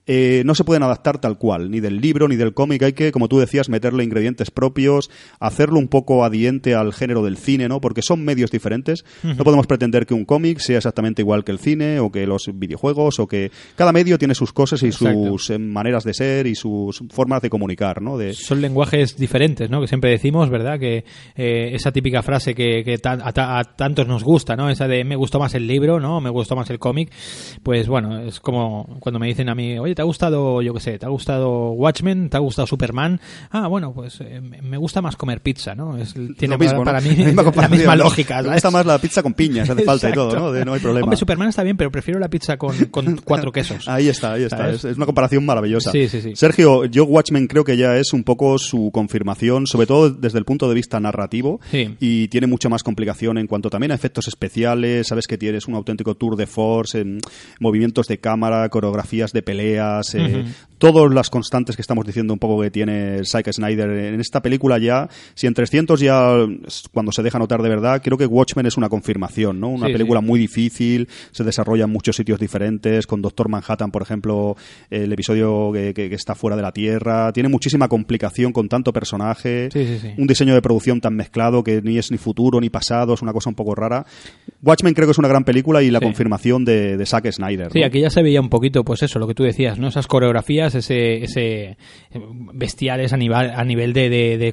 no se pueden adaptar tal cual, ni del libro ni del cómic. Hay que, como tú decías, meterle ingredientes propios, hacerlo un poco adiente al género del cine, ¿no? Porque son medios diferentes. Uh-huh. No podemos pretender que un cómic sea exactamente igual que el cine o que los videojuegos, o que cada medio tiene sus cosas y Exacto. sus maneras de ser y sus formas de comunicar, ¿no? Son lenguajes diferentes, ¿no? Que siempre decimos, ¿verdad? Que esa típica frase que a tantos nos gusta, ¿no? Esa de me gustó más el libro, ¿no? Me gustó más el cómic. Pues bueno, es como cuando me dicen a mí, oye, ¿te ha gustado, yo qué sé, te ha gustado Watchmen? ¿Te ha gustado Superman? Ah, bueno, pues me gusta más comer pizza, ¿no? Tiene mismo, para ¿no? mí la misma lógica, ¿sabes? Me gusta más la pizza con piñas, hace falta y todo, ¿no? No hay problema. Hombre, Superman está bien, pero prefiero la pizza con 4 quesos. Ahí está. Es una comparación maravillosa. Sí. Sergio, yo Watchmen creo que ya es un poco su confirmación, sobre todo desde el punto de vista narrativo, sí. Y tiene mucha más complicación en cuanto también a efectos especiales. Sabes que tienes un auténtico tour de force en movimientos de cámara, coreografías de peleas, todas las constantes que estamos diciendo un poco que tiene Zack Snyder en esta película. Ya, si en 300 ya cuando se deja notar de verdad, creo que Watchmen es una confirmación, ¿no? Una película muy difícil, se desarrolla en muchos sitios diferentes, con Doctor Manhattan, por ejemplo, el episodio que está fuera de la Tierra, tiene muchísima complicación con tanto personaje, un diseño de producción tan mezclado que ni es ni futuro ni pasado, es una cosa un poco rara. Watchmen creo que es una gran película y la confirmación de Zack Snyder, ¿no? Sí, aquí ya se veía un poquito, pues eso, lo que tú decías, ¿no? Esas coreografías, ese bestiales a nivel de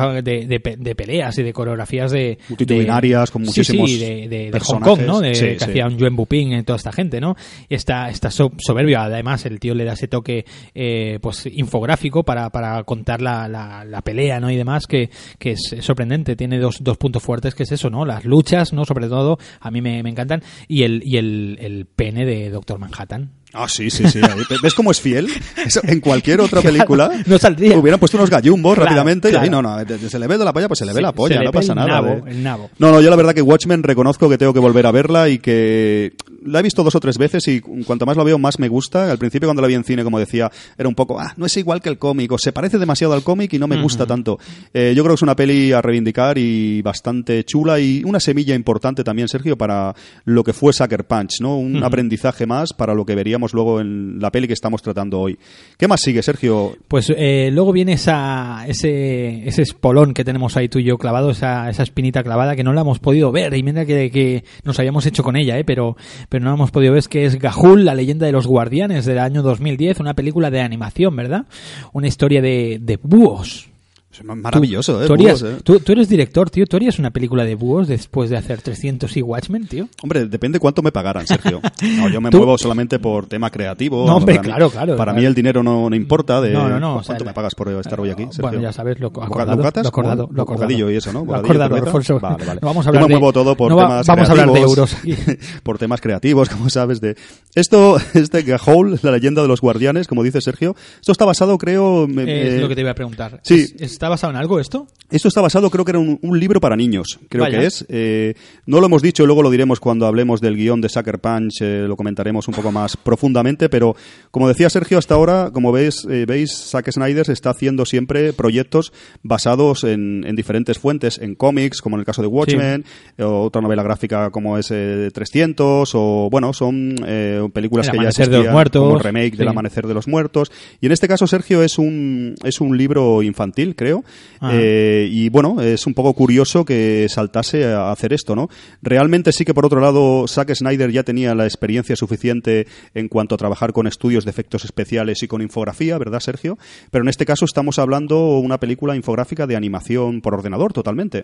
peleas y de coreografías multitudinarias, con muchísimos de Hong Kong, ¿no? Que hacía un Yuen Buping y toda esta gente, ¿no? Y está soberbio, además el tío le da ese toque pues infográfico para contar la pelea, ¿no? Y demás, que es sorprendente. Tiene dos puntos fuertes, que es eso, ¿no? Las luchas, ¿no? Sobre todo, a mí me encantan. Y el pene de Doctor Manhattan. Ah, sí. ¿Ves cómo es fiel? Eso, en cualquier otra película no saldría. Hubieran puesto unos gallumbos rápidamente y ahí no, se le ve de la polla, pues se le ve la polla, no pasa nada. El nabo. No, yo la verdad que Watchmen reconozco que tengo que volver a verla y que la he visto 2 o 3 veces y cuanto más la veo más me gusta. Al principio cuando la vi en cine, como decía, era un poco, no es igual que el cómic, o se parece demasiado al cómic y no me gusta tanto. Yo creo que es una peli a reivindicar y bastante chula y una semilla importante también, Sergio, para lo que fue Sucker Punch, ¿no? Un aprendizaje más para lo que veríamos luego en la peli que estamos tratando hoy. ¿Qué más sigue, Sergio? Pues luego viene ese espolón que tenemos ahí tú y yo clavado, esa espinita clavada que no la hemos podido ver, y mira que nos habíamos hecho con ella, pero no la hemos podido ver, que es Ga'Hoole, la leyenda de los guardianes, del año 2010, una película de animación, ¿verdad? Una historia de búhos. Es maravilloso, Tú eres director, tío. ¿Tú harías una película de búhos después de hacer 300 y Watchmen, tío? Hombre, depende cuánto me pagaran, Sergio. No, yo me muevo solamente por tema creativo. No, hombre, claro. Para mí el dinero no importa. No. ¿Cuánto me pagas por estar hoy aquí, Sergio? Bueno, ya sabes, lo acordado. Bocadillo y eso, ¿no? Lo acordado, Alfonso. Vale. Vamos a hablar yo me muevo todo por temas vamos creativos. A hablar de euros aquí. Por temas creativos, como sabes. Este Ga'Hoole, la leyenda de los guardianes, como dice Sergio, esto está basado, creo... es lo que te iba a preguntar. Sí. ¿Está basado en algo esto? Esto está basado, creo que era un libro para niños, Vaya. que es. No lo hemos dicho, luego lo diremos cuando hablemos del guión de Sucker Punch, lo comentaremos un poco más profundamente, pero como decía Sergio, hasta ahora, como veis, Zack Snyder está haciendo siempre proyectos basados en diferentes fuentes, en cómics, como en el caso de Watchmen, o otra novela gráfica como es 300, o bueno, son películas que ya existían, como remake del Amanecer de los Muertos, y en este caso, Sergio, es un libro infantil, creo, creo. Y bueno, es un poco curioso que saltase a hacer esto, ¿no? Realmente sí que, por otro lado, Zack Snyder ya tenía la experiencia suficiente en cuanto a trabajar con estudios de efectos especiales y con infografía, ¿verdad, Sergio? Pero en este caso estamos hablando una película infográfica de animación por ordenador, totalmente.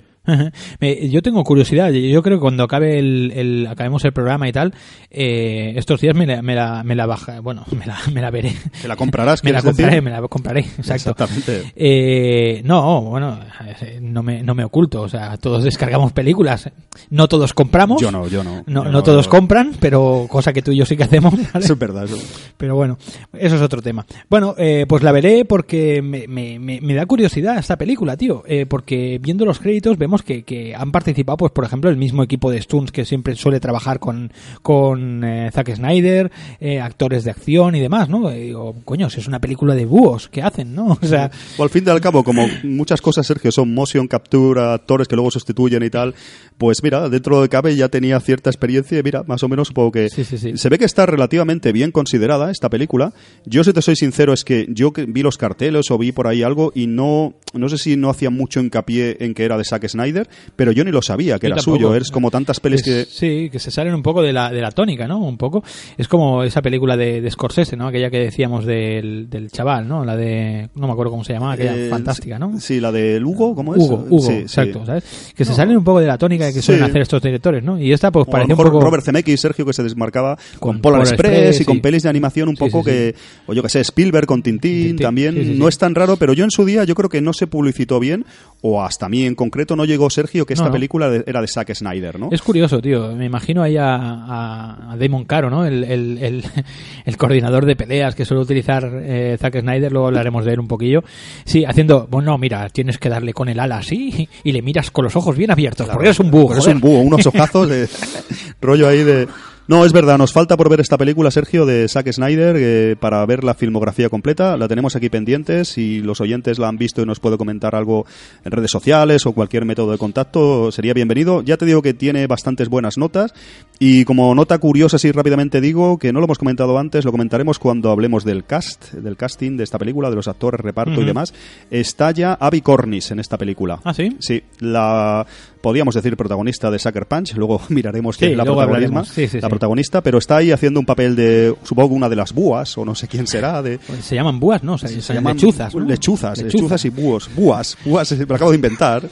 Yo tengo curiosidad. Yo creo que cuando acabemos el programa y tal, estos días me la baja, bueno, me la veré. ¿Te la comprarás? Me la compraré, exacto. Exactamente. Bueno, no me oculto, o sea, todos descargamos películas, no todos compramos. Yo no. No todos compran, pero cosa que tú y yo sí que hacemos, ¿vale? Eso es verdad. Pero bueno, eso es otro tema. Bueno, pues la veré porque me da curiosidad esta película, tío, porque viendo los créditos vemos que han participado, pues por ejemplo, el mismo equipo de Stunts que siempre suele trabajar con Zack Snyder, actores de acción y demás, ¿no? Digo, coño, si es una película de búhos, ¿qué hacen, no? O sea, o al fin y al cabo, como muchas cosas, Sergio, son motion capture, actores que luego sustituyen y tal, pues mira, dentro de cabe ya tenía cierta experiencia y mira, más o menos supongo que sí. Se ve que está relativamente bien considerada esta película. Yo, si te soy sincero, es que yo vi los carteles o vi por ahí algo y no sé si no hacía mucho hincapié en que era de Zack Snyder, pero yo ni lo sabía que era suyo. Es como tantas pelis que... Sí, que se salen un poco de la tónica, ¿no? Un poco. Es como esa película de Scorsese, ¿no? Aquella que decíamos del chaval, ¿no? La de... No me acuerdo cómo se llamaba, aquella fantástica, ¿no? Sí, la de Hugo, ¿cómo es? Hugo, sí, exacto, sí. ¿Sabes? Que se salen un poco de la tónica de que suelen hacer estos directores, ¿no? Y esta pues parecía un poco... Robert Zemeckis, Sergio, que se desmarcaba con Polar Express y con pelis de animación un poco que... O yo que sé, Spielberg con Tintín también. No es tan raro, pero yo en su día yo creo que no se publicitó bien, o hasta a mí en concreto no llegó, Sergio, que esta película era de Zack Snyder, ¿no? Es curioso, tío. Me imagino ahí a Damon Caro, ¿no? El coordinador de peleas que suele utilizar Zack Snyder, luego hablaremos de él un poquillo. Sí, haciendo... Bueno, mira, tienes que darle con el ala así y le miras con los ojos bien abiertos, porque es un búho. Es un búho, unos ojazos de rollo ahí de... No, es verdad, nos falta por ver esta película, Sergio, de Zack Snyder, para ver la filmografía completa. La tenemos aquí pendientes. Si los oyentes la han visto y nos puede comentar algo en redes sociales o cualquier método de contacto, sería bienvenido. Ya te digo que tiene bastantes buenas notas. Y como nota curiosa, así rápidamente digo, que no lo hemos comentado antes, lo comentaremos cuando hablemos del casting de esta película, de los actores, reparto y demás. Está ya Abby Cornish en esta película. ¿Ah, sí? Sí, podríamos decir protagonista de Sucker Punch, luego miraremos quién es la protagonista. La protagonista, pero está ahí haciendo un papel de, supongo, una de las búas, o no sé quién será. Se llaman búas, ¿no? Se llaman lechuzas, ¿no? Lechuzas y búhos. Búas, me lo acabo de inventar.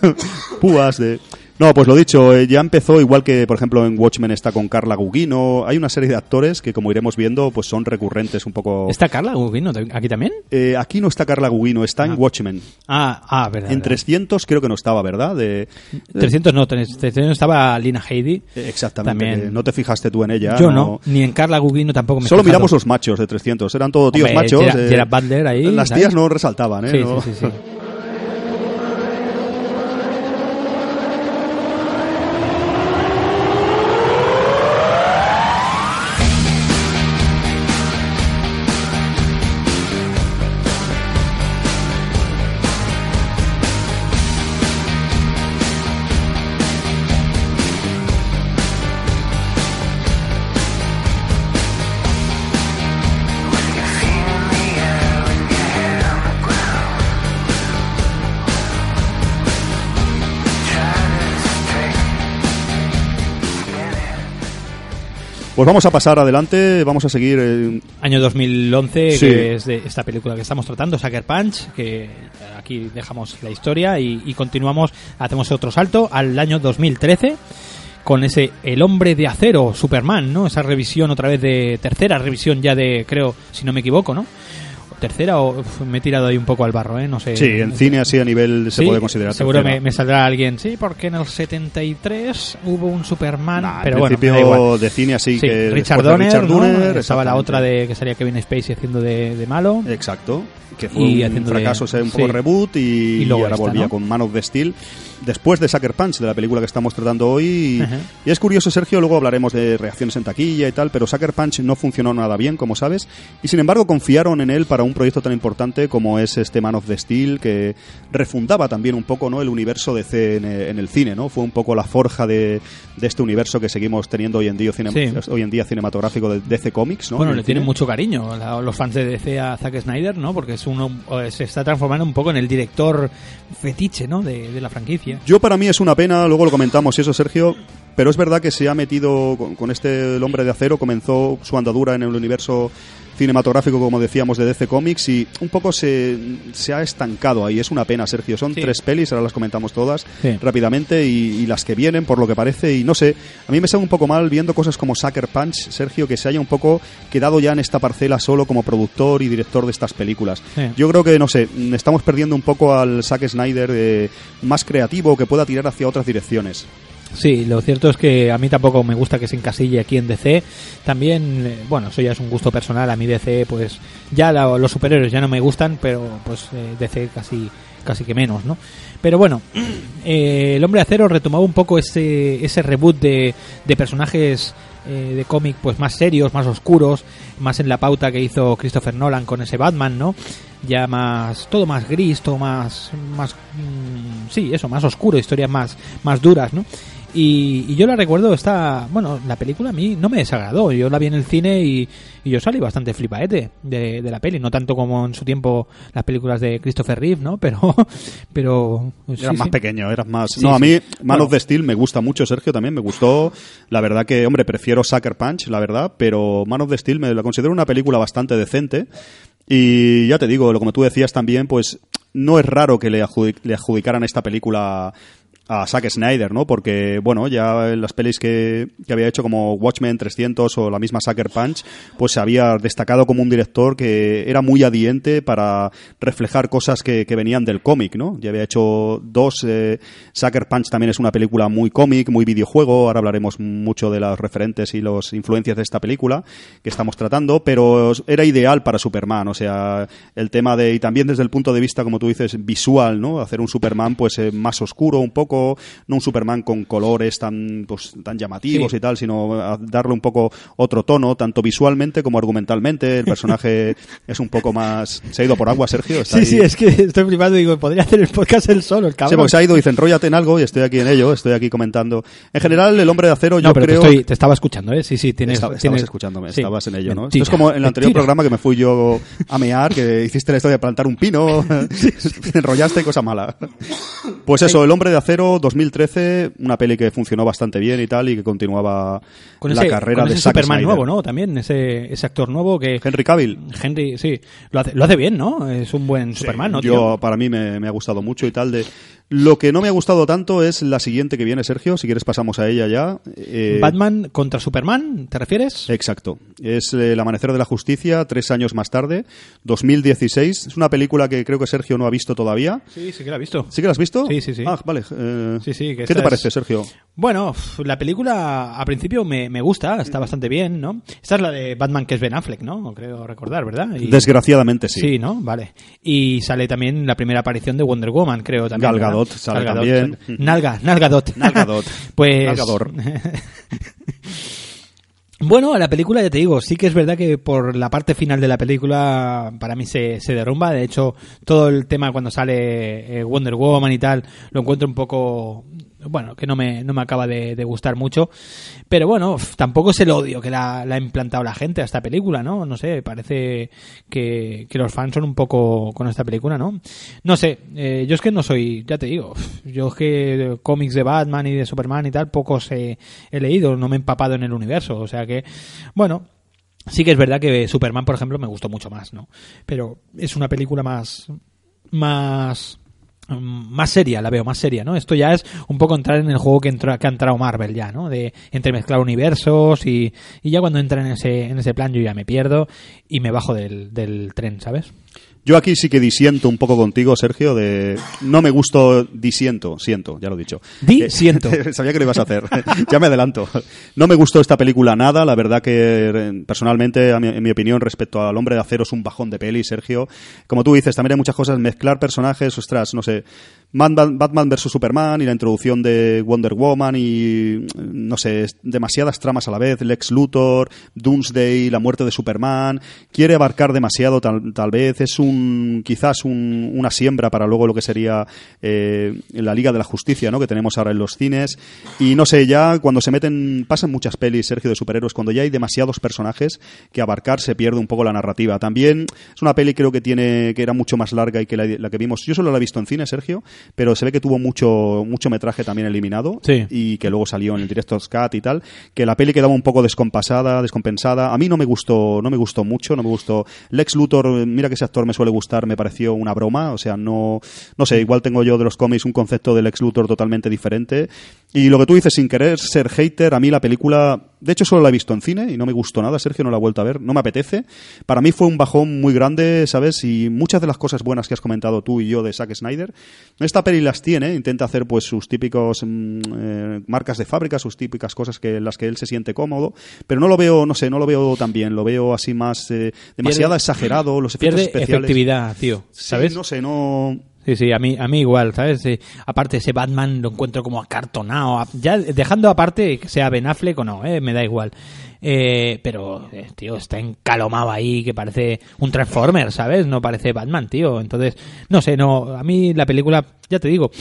Púas de... No, pues lo dicho, ya empezó, igual que, por ejemplo, en Watchmen está con Carla Gugino. Hay una serie de actores que, como iremos viendo, pues son recurrentes un poco... ¿Está Carla Gugino aquí también? Aquí no está Carla Gugino, está en Watchmen. Verdad. En 300 creo que no estaba, ¿verdad? 300 no, 300 estaba Lina Headey. Exactamente, también. No te fijaste tú en ella. Yo no, ni en Carla Gugino tampoco me he Solo fijado. miramos los machos de 300, eran todos tíos machos. Gerard Butler ahí. Las ¿sabes? tías no resaltaban, ¿eh? Sí. Pues vamos a pasar adelante, vamos a seguir... Año 2011, sí. Que es de esta película que estamos tratando, Sucker Punch, que aquí dejamos la historia y continuamos, hacemos otro salto al año 2013 con ese El Hombre de Acero, Superman, ¿no? Esa revisión otra vez tercera revisión ya de, creo, si no me equivoco, ¿no? Tercera o me he tirado ahí un poco al barro, no sé. Sí, en cine así a nivel se puede considerar seguro me saldrá alguien, sí, porque en el 73 hubo un Superman, pero en principio bueno, de cine así sí, que Richard Donner, ¿no? Estaba la otra de que salía Kevin Spacey haciendo de malo. Exacto, que fue un fracaso, un poco reboot y luego ahora volvía, ¿no? con Man of Steel. después de Sucker Punch, de la película que estamos tratando hoy. Y es curioso, Sergio, luego hablaremos de reacciones en taquilla y tal, pero Sucker Punch no funcionó nada bien, como sabes, y sin embargo confiaron en él para un proyecto tan importante como es este Man of Steel, que refundaba también un poco, ¿no?, el universo DC en el cine, ¿no? Fue un poco la forja de este universo que seguimos teniendo hoy en día cinematográfico de DC Comics, ¿no? Bueno, le tienen mucho cariño los fans de DC a Zack Snyder, ¿no? Porque se está transformando un poco en el director fetiche, ¿no?, de la franquicia. Yo, para mí es una pena, luego lo comentamos y eso, Sergio, pero es verdad que se ha metido con El Hombre de Acero, comenzó su andadura en el universo cinematográfico, como decíamos, de DC Comics, y un poco se ha estancado ahí. Es una pena, Sergio. Son 3 pelis, ahora las comentamos todas rápidamente, y las que vienen, por lo que parece, y no sé, a mí me sabe un poco mal viendo cosas como Sucker Punch, Sergio, que se haya un poco quedado ya en esta parcela solo como productor y director de estas películas. Yo creo que, no sé, estamos perdiendo un poco al Zack Snyder más creativo, que pueda tirar hacia otras direcciones. Sí, lo cierto es que a mí tampoco me gusta que se encasille aquí en DC. También, bueno, eso ya es un gusto personal. A mí DC, pues ya los superhéroes ya no me gustan, pero pues DC casi que menos, ¿no? Pero bueno, El Hombre de Acero retomaba un poco ese reboot de personajes de cómic, pues más serios, más oscuros, más en la pauta que hizo Christopher Nolan con ese Batman, ¿no? Ya todo más gris, todo más sí, eso, más oscuro, historias más duras, ¿no? Y yo la recuerdo, la película a mí no me desagradó. Yo la vi en el cine y yo salí bastante flipaete de la peli, no tanto como en su tiempo las películas de Christopher Reeve, ¿no? Pero eras más pequeño, eras más... a mí Man of Steel me gusta mucho, Sergio, también me gustó. La verdad que, hombre, prefiero Sucker Punch, la verdad, pero Man of Steel me la considero una película bastante decente. Y ya te digo, como tú decías también, pues no es raro que le adjudicaran esta película a Zack Snyder, ¿no? Porque, bueno, ya en las pelis que había hecho como Watchmen 300 o la misma Sucker Punch, pues se había destacado como un director que era muy adiente para reflejar cosas que venían del cómic, ¿no? Ya había hecho 2, Sucker Punch también es una película muy cómic, muy videojuego, ahora hablaremos mucho de los referentes y las influencias de esta película que estamos tratando, pero era ideal para Superman, o sea, el tema y también desde el punto de vista, como tú dices, visual, ¿no? Hacer un Superman pues más oscuro un poco, no un Superman con colores tan llamativos y tal, sino darle un poco otro tono, tanto visualmente como argumentalmente. El personaje es un poco más... Se ha ido por agua, Sergio. Sí, es que estoy flipando y digo, podría hacer el podcast él solo, el cabrón. Sí, porque se ha ido y dice, enróllate en algo, y estoy aquí en ello, estoy aquí comentando. En general, El Hombre de Acero, yo creo... Te estaba escuchando, ¿eh? Sí, estabas escuchándome, estabas en ello, ¿no? Esto es como en el anterior programa que me fui yo a mear, que hiciste la historia de plantar un pino, enrollaste, cosa mala. Pues eso, El Hombre de Acero, 2013, una peli que funcionó bastante bien y tal, y que continuaba con la carrera de Zack Superman Snyder. Nuevo, ¿no? También ese actor nuevo que... Henry Cavill. Sí, lo hace bien, ¿no? Es un buen Superman, ¿no? Para mí me ha gustado mucho y tal. Lo que no me ha gustado tanto es la siguiente que viene, Sergio, si quieres pasamos a ella ya. Batman contra Superman, ¿te refieres? Exacto. Es El Amanecer de la Justicia, 3 años más tarde, 2016. Es una película que creo que Sergio no ha visto todavía. Sí que la he visto. ¿Sí que la has visto? Sí. Ah, vale. Sí, ¿Qué te parece, Sergio? Bueno, la película a principio me gusta, está bastante bien, ¿no? Esta es la de Batman que es Ben Affleck, ¿no? Creo recordar, ¿verdad? Desgraciadamente sí. Sí, ¿no? Vale. Y sale también la primera aparición de Wonder Woman, creo también. Gal Gadot sale también. Nalgadot. Pues... Nalgador. Bueno, la película, ya te digo, sí que es verdad que por la parte final de la película para mí se derrumba. De hecho, todo el tema cuando sale Wonder Woman y tal, lo encuentro un poco... Bueno, que no me acaba de gustar mucho. Pero bueno, tampoco es el odio que la ha implantado la gente a esta película, ¿no? No sé, parece que los fans son un poco con esta película, ¿no? No sé, yo es que no soy, ya te digo, yo es que cómics de Batman y de Superman y tal, pocos he leído, no me he empapado en el universo. O sea que, bueno, sí que es verdad que Superman, por ejemplo, me gustó mucho más, ¿no? Pero es una película más seria, la veo más seria, ¿no? Esto ya es un poco entrar en el juego que ha entrado Marvel ya, ¿no? De entremezclar universos y ya cuando entra en ese plan yo ya me pierdo y me bajo del tren, ¿sabes? Yo aquí sí que disiento un poco contigo, Sergio, no me gustó, siento, ya lo he dicho. Siento. Sabía que lo ibas a hacer, ya me adelanto. No me gustó esta película nada, la verdad que personalmente, en mi opinión, respecto al Hombre de Acero es un bajón de peli, Sergio. Como tú dices, también hay muchas cosas, mezclar personajes, ostras, no sé, Batman vs Superman y la introducción de Wonder Woman y, no sé, demasiadas tramas a la vez, Lex Luthor, Doomsday, la muerte de Superman, quiere abarcar demasiado tal vez, es quizás una siembra para luego lo que sería la Liga de la Justicia, ¿no?, que tenemos ahora en los cines, y no sé, ya cuando pasan muchas pelis, Sergio, de superhéroes, cuando ya hay demasiados personajes que abarcar, se pierde un poco la narrativa. También es una peli, creo que era mucho más larga y que la que vimos, yo solo la he visto en cine, Sergio, pero se ve que tuvo mucho metraje también eliminado, sí, y que luego salió en el Director's Cut y tal, que la peli quedaba un poco descompensada. A mí no me gustó mucho, no me gustó. Lex Luthor, mira que ese actor me suele gustar, me pareció una broma, o sea, no sé, igual tengo yo de los cómics un concepto de Lex Luthor totalmente diferente. Y lo que tú dices, sin querer ser hater, a mí la película, de hecho solo la he visto en cine y no me gustó nada, Sergio, no la he vuelto a ver, no me apetece. Para mí fue un bajón muy grande, ¿sabes? Y muchas de las cosas buenas que has comentado tú y yo de Zack Snyder, esta peli las tiene, intenta hacer pues sus típicos marcas de fábrica, sus típicas cosas en las que él se siente cómodo, pero no lo veo tan bien, lo veo así más demasiado exagerado, los efectos especiales. Pierde efectividad, tío, ¿sabes? Sí, no sé, no... Sí, a mí igual, ¿sabes? Aparte ese Batman lo encuentro como acartonado, ya dejando aparte que sea Ben Affleck o no, me da igual. Pero, tío, está encalomado ahí, que parece un Transformer, ¿sabes? No parece Batman, tío. Entonces, no sé, a mí la película, ya te digo,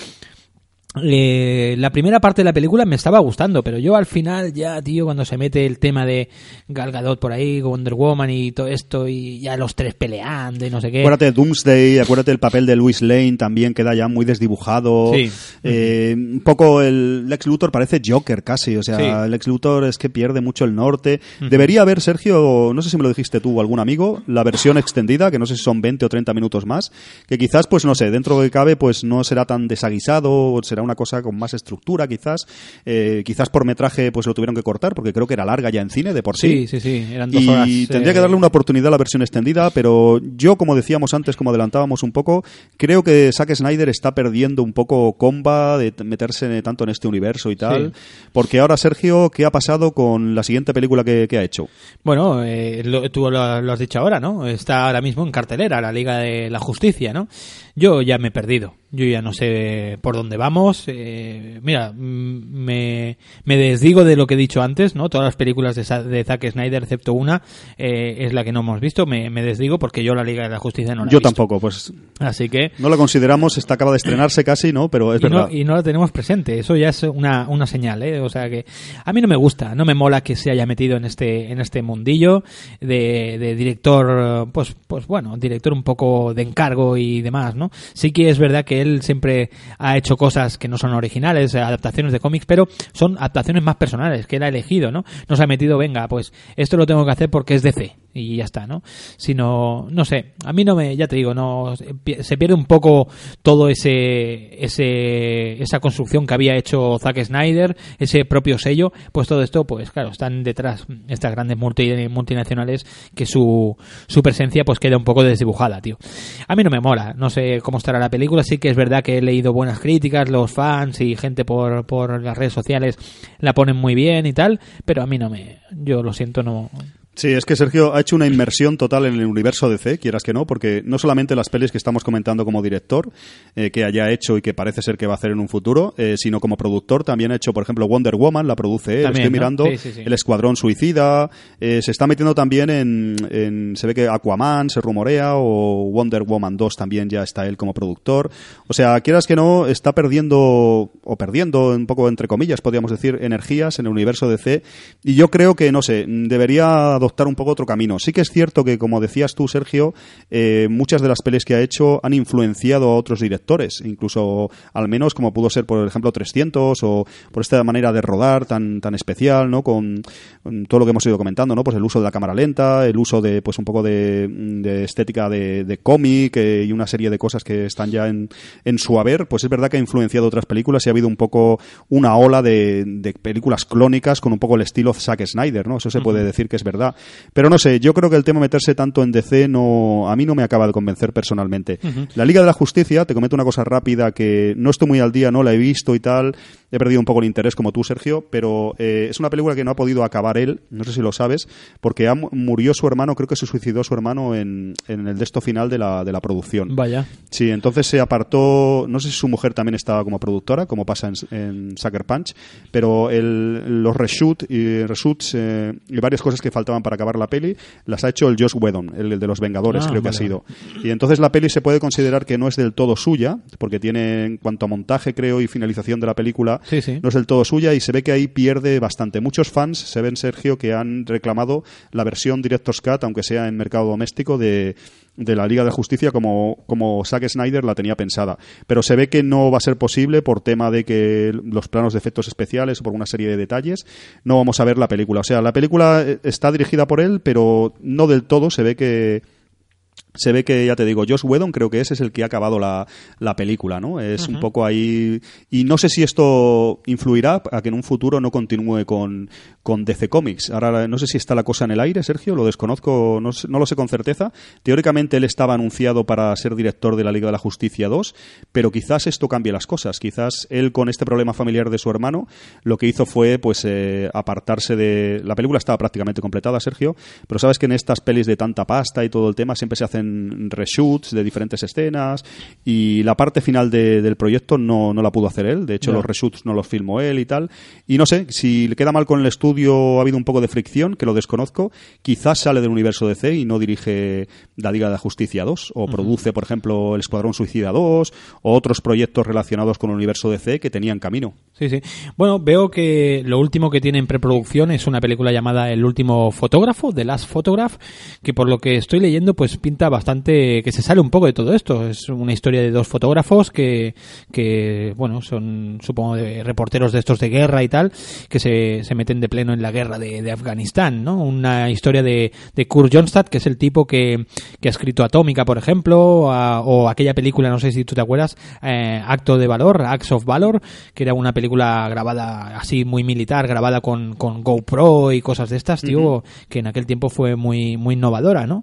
la primera parte de la película me estaba gustando, pero yo al final ya, tío, cuando se mete el tema de Gal Gadot por ahí, Wonder Woman y todo esto, y ya los tres peleando y no sé qué. Acuérdate de Doomsday, acuérdate del papel de Lois Lane, también queda ya muy desdibujado. Sí. Un poco el Lex Luthor parece Joker casi, o sea, sí. Lex Luthor es que pierde mucho el norte. Debería haber, Sergio, no sé si me lo dijiste tú o algún amigo, la versión extendida, que no sé si son 20 o 30 minutos más, que quizás, pues no sé, dentro de lo que cabe, pues no será tan desaguisado, será una cosa con más estructura, quizás por metraje pues lo tuvieron que cortar, porque creo que era larga ya en cine de por sí. Sí, eran 2 horas. Y tendría que darle una oportunidad a la versión extendida, pero yo, como decíamos antes, como adelantábamos un poco, creo que Zack Snyder está perdiendo un poco comba de meterse tanto en este universo y tal, porque ahora, Sergio, ¿qué ha pasado con la siguiente película que ha hecho? Bueno, tú lo has dicho ahora, ¿no? Está ahora mismo en cartelera la Liga de la Justicia, ¿no? Yo ya me he perdido. Yo ya no sé por dónde vamos. Mira, me desdigo de lo que he dicho antes, ¿no? Todas las películas de Zack Snyder, excepto una, es la que no hemos visto. Me desdigo porque yo la Liga de la Justicia no la he visto. Yo tampoco, pues. Así que... No la consideramos, acaba de estrenarse casi, ¿no? Pero es verdad. Y no la tenemos presente. Eso ya es una señal, ¿eh? O sea que a mí no me gusta, no me mola que se haya metido en este mundillo de director, pues bueno, director un poco de encargo y demás, ¿no? Sí que es verdad que él siempre ha hecho cosas que no son originales, adaptaciones de cómics, pero son adaptaciones más personales, que él ha elegido, ¿no? No se ha metido, venga, pues esto lo tengo que hacer porque es DC y ya está, ¿no? Sino, no sé, a mí ya te digo, no se pierde un poco todo esa construcción que había hecho Zack Snyder, ese propio sello, pues todo esto, pues claro, están detrás estas grandes multinacionales que su presencia pues queda un poco desdibujada, tío. A mí no me mola, no sé cómo estará la película, sí que es verdad que he leído buenas críticas, los fans y gente por las redes sociales la ponen muy bien y tal, pero a mí yo lo siento, no... Sí, es que Sergio ha hecho una inmersión total en el universo DC, quieras que no, porque no solamente las pelis que estamos comentando como director, que haya hecho y que parece ser que va a hacer en un futuro, sino como productor también ha hecho, por ejemplo, Wonder Woman, la produce él, también, estoy mirando, ¿no? Sí. El Escuadrón Suicida, se está metiendo también se ve que Aquaman se rumorea, o Wonder Woman 2 también ya está él como productor. O sea, quieras que no, está perdiendo un poco, entre comillas, podríamos decir, energías en el universo DC, y yo creo que, no sé, debería adoptar un poco otro camino. Sí que es cierto que, como decías tú, Sergio, muchas de las pelis que ha hecho han influenciado a otros directores, incluso al menos como pudo ser, por ejemplo, 300, o por esta manera de rodar tan especial, ¿no? Con todo lo que hemos ido comentando, ¿no? Pues el uso de la cámara lenta, el uso de pues un poco de estética de cómic, y una serie de cosas que están ya en su haber. Pues es verdad que ha influenciado otras películas y ha habido un poco una ola de películas clónicas con un poco el estilo Zack Snyder, ¿no? Eso se puede decir que es verdad. cosa. Pero no sé, yo creo que el tema de meterse tanto en DC a mí no me acaba de convencer personalmente. La Liga de la Justicia, te comento una cosa rápida que no estoy muy al día, no la he visto y tal, he perdido un poco el interés como tú, Sergio, pero es una película que no ha podido acabar él, no sé si lo sabes, porque murió su hermano, creo que se suicidó su hermano en el desto final de la producción. Vaya. Sí, entonces se apartó, no sé si su mujer también estaba como productora, como pasa en Sucker Punch, pero los reshoots y varias cosas que faltaban para acabar la peli las ha hecho el Joss Whedon, el de los Vengadores, creo que ha sido. Y entonces la peli se puede considerar que no es del todo suya, porque tiene, en cuanto a montaje, creo, y finalización de la película, no es del todo suya, y se ve que ahí pierde bastante. Muchos fans se ven, Sergio, que han reclamado la versión Director's Cut, aunque sea en mercado doméstico, de la Liga de Justicia como Zack Snyder la tenía pensada. Pero se ve que no va a ser posible por tema de que los planos de efectos especiales o por una serie de detalles no vamos a ver la película. O sea, la película está dirigida por él, pero no del todo. Se ve que, ya te digo, Joss Whedon creo que ese es el que ha acabado la película, ¿no? Es un poco ahí... Y no sé si esto influirá a que en un futuro no continúe con DC Comics. Ahora no sé si está la cosa en el aire, Sergio, lo desconozco, no lo sé con certeza. Teóricamente él estaba anunciado para ser director de la Liga de la Justicia 2, pero quizás esto cambie las cosas. Quizás él, con este problema familiar de su hermano, lo que hizo fue pues apartarse de... La película estaba prácticamente completada, Sergio, pero sabes que en estas pelis de tanta pasta y todo el tema siempre se hacen reshoots de diferentes escenas, y la parte final del proyecto no la pudo hacer él. De hecho, los reshoots no los filmó él y tal. Y no sé, si le queda mal con el estudio, ha habido un poco de fricción, que lo desconozco. Quizás sale del universo DC y no dirige la Liga de la Justicia 2, o produce, por ejemplo, el Escuadrón Suicida 2, o otros proyectos relacionados con el universo DC que tenían camino. Sí. Bueno, veo que lo último que tiene en preproducción es una película llamada El último fotógrafo, The Last Photograph, que por lo que estoy leyendo pues pinta bastante que se sale un poco de todo esto. Es una historia de dos fotógrafos que bueno, son, supongo, de reporteros de estos de guerra y tal, que se meten de pleno en la guerra de Afganistán, ¿no? Una historia de Kurt Johnstad, que es el tipo que ha escrito Atómica, por ejemplo, o aquella película, no sé si tú te acuerdas, Acto de Valor, Acts of Valor, que era una película grabada así muy militar, grabada con GoPro y cosas de estas, tío, que en aquel tiempo fue muy innovadora, ¿no?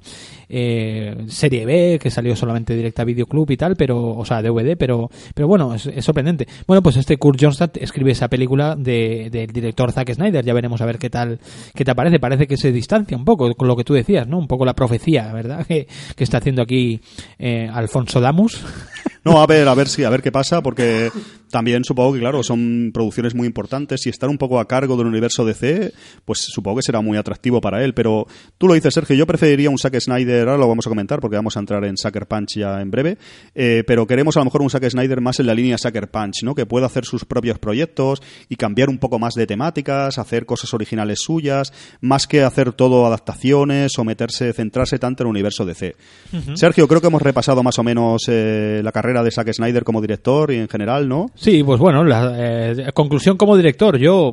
Serie B, que salió solamente directa a Videoclub y tal, o sea, DVD, pero bueno, es sorprendente. Bueno, pues este Kurt Johnstad escribe esa película del director Zack Snyder. Ya veremos a ver qué tal parece. Parece que se distancia un poco con lo que tú decías, ¿no? Un poco la profecía, ¿verdad? Que está haciendo aquí Alfonso Damus. No, a ver qué pasa, porque también supongo que, claro, son producciones muy importantes, y estar un poco a cargo del universo DC, pues supongo que será muy atractivo para él. Pero tú lo dices, Sergio, yo preferiría un Zack Snyder, ahora lo vamos a comentar porque vamos a entrar en Sucker Punch ya en breve, pero queremos a lo mejor un Zack Snyder más en la línea Sucker Punch, ¿no? Que pueda hacer sus propios proyectos y cambiar un poco más de temáticas, hacer cosas originales suyas, más que hacer todo adaptaciones o centrarse tanto en el universo DC. Sergio, creo que hemos repasado más o menos la carrera de Zack Snyder como director y en general, ¿no? Sí, pues bueno, la conclusión como director, yo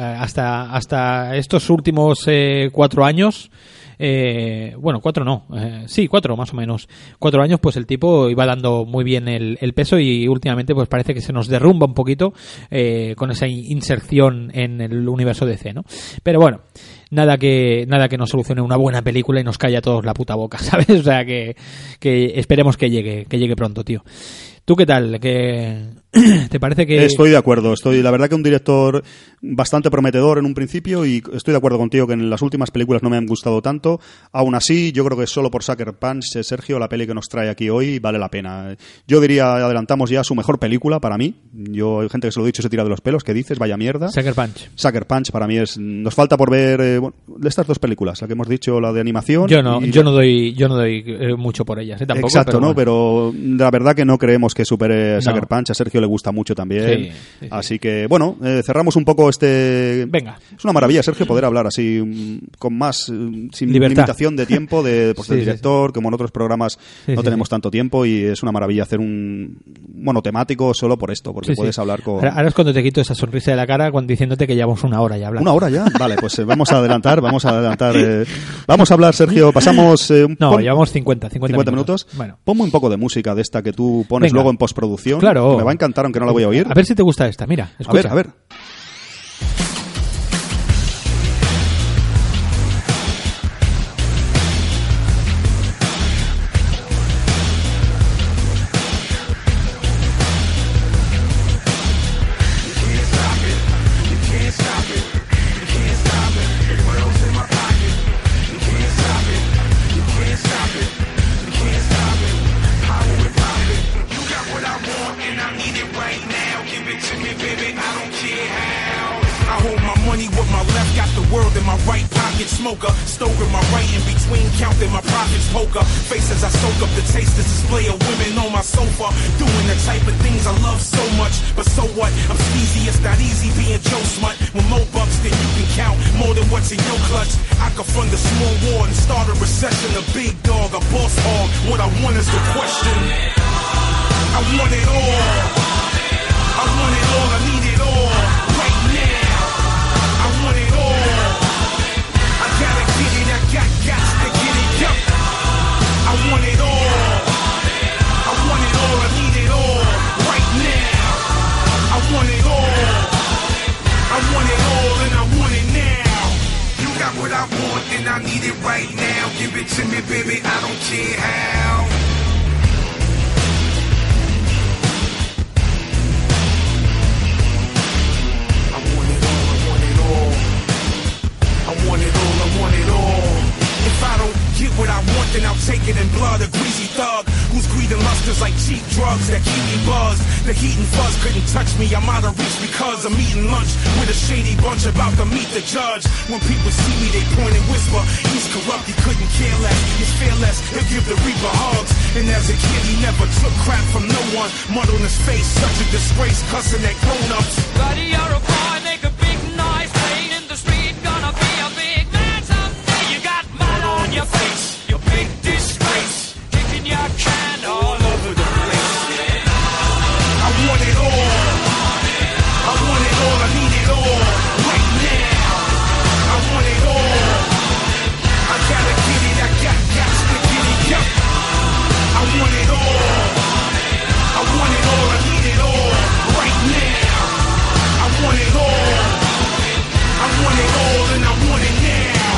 hasta estos últimos 4 años, bueno, 4 no, sí, 4 más o menos, 4 años, pues el tipo iba dando muy bien el peso, y últimamente pues parece que se nos derrumba un poquito con esa inserción en el universo DC, ¿no? Pero bueno, nada que nos solucione una buena película y nos calle a todos la puta boca, ¿sabes? O sea, que esperemos que llegue pronto, tío. ¿Tú qué tal? ¿Te parece que...? Estoy de acuerdo. La verdad que un director bastante prometedor en un principio, y estoy de acuerdo contigo que en las últimas películas no me han gustado tanto. Aún así, yo creo que solo por Sucker Punch, Sergio, la peli que nos trae aquí hoy vale la pena. Yo diría, adelantamos ya su mejor película para mí. Hay gente que se lo he dicho, se tira de los pelos, que dices, vaya mierda. Sucker Punch. Sucker Punch para mí nos falta por ver de estas dos películas, la que hemos dicho, la de animación. Yo no doy mucho por ellas, tampoco. Exacto, pero ¿no? bueno. Pero la verdad que no creemos que supere Sucker Punch. A Sergio le gusta mucho también. Sí. Así que, bueno, cerramos un poco Venga. Es una maravilla, Sergio, poder hablar así con más, sin libertad, limitación de tiempo del director, como en otros programas no tenemos tanto tiempo, y es una maravilla hacer un monotemático solo por esto, porque puedes hablar con... Ahora es cuando te quito esa sonrisa de la cara diciéndote que llevamos 1 hora ya hablando. ¿1 hora ya? Vale, pues vamos a adelantar. Vamos a hablar, Sergio, pasamos... llevamos 50 minutos. Bueno. Ponme un poco de música de esta que tú pones luego en postproducción. Claro. Que me va a encantar, aunque no la voy a oír. A ver si te gusta esta, mira, escucha. A ver. right in between, counting my profits. Poker faces, I soak up the taste, the display of women on my sofa, doing the type of things I love so much. But so what? I'm sleazy, it's not easy being Joe Smut. With more bucks than you can count, more than what's in your clutch. I could fund a small war and start a recession. A big dog, a boss hog. What I want is the question. I want it all. I want it all, I need it all. Right now. I want it all. I gotta get it, I got to get it, yup. I want it all. I want it all, I need it all. Right now. I want it all. I want it all and I want it now. You got what I want and I need it right now. Give it to me, baby, I don't care how. I want it all, I want it all. I want it all, I want it all. If I don't get what I want, then I'll take it in blood. A greasy thug whose greed and lust is like cheap drugs that keep me buzzed. The heat and fuzz couldn't touch me, I'm out of reach because I'm eating lunch with a shady bunch about to meet the judge. When people see me, they point and whisper, he's corrupt, he couldn't care less. He's fearless, he'll give the reaper hugs. And as a kid, he never took crap from no one. Mud on his face, such a disgrace, cussing at grown-ups. Buddy, you're a boy, make a big noise, playing in the street, gonna be a big man someday. You got mud on your face, your big disgrace, kicking your can all over the place. I want it all. I want it all, I need it all. Right now. I want it all. I gotta get it, I got to get it, yup. I want it all. I want it all, I need it all. Right now. I want it all. I want it all and I want it now.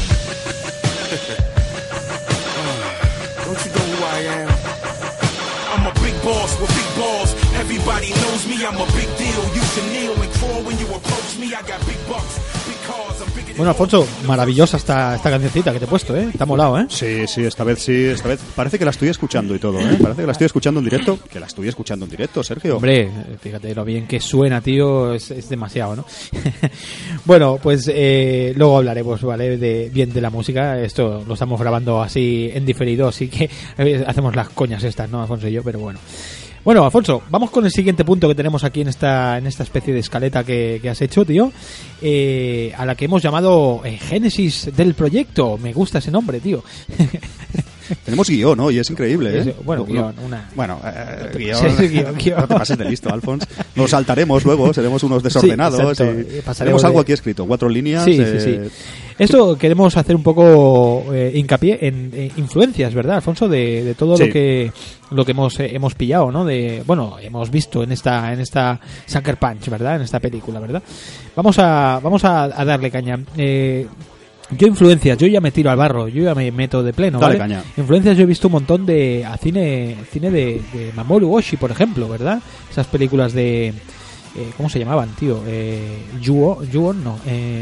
Don't you know who I am? I'm a big boss with big balls. Everybody knows me, I'm a big deal. You should kneel and crawl when you approach me. I got big bucks, big cars, I'm bigger than... Bueno, Alfonso, maravillosa esta cancioncita que te he puesto, ¿eh? Te ha molado, ¿eh? Sí, esta vez parece que la estoy escuchando y todo, ¿eh? Parece que la estoy escuchando en directo. Que la estoy escuchando en directo, Sergio. Hombre, fíjate lo bien que suena, tío, es demasiado, ¿no? Bueno, pues luego hablaremos, ¿vale? Bien de la música. Esto lo estamos grabando así en diferido, así que hacemos las coñas estas, ¿no, Alfonso y yo? Pero bueno. Bueno, Alfonso, vamos con el siguiente punto que tenemos aquí en esta especie de escaleta que has hecho, tío, a la que hemos llamado Génesis del proyecto. Me gusta ese nombre, tío. Tenemos guión, ¿no? Y es increíble, ¿eh? Bueno, guión, una... Bueno, guión... No te pases de listo, Alfonso. Nos saltaremos luego, seremos unos desordenados. Sí, y tenemos algo aquí escrito, 4 líneas. Sí. Esto queremos hacer un poco hincapié en influencias, ¿verdad, Alfonso? De todo lo que hemos pillado, ¿no? Hemos visto en esta Sucker Punch, ¿verdad? En esta película, ¿verdad? Vamos a darle caña. Yo ya me tiro al barro, yo ya me meto de pleno, ¿vale? Dale caña. Influencias, yo he visto un montón de cine de Mamoru Oshii, por ejemplo, ¿verdad? Esas películas de ¿cómo se llamaban, tío? Ju-on, no.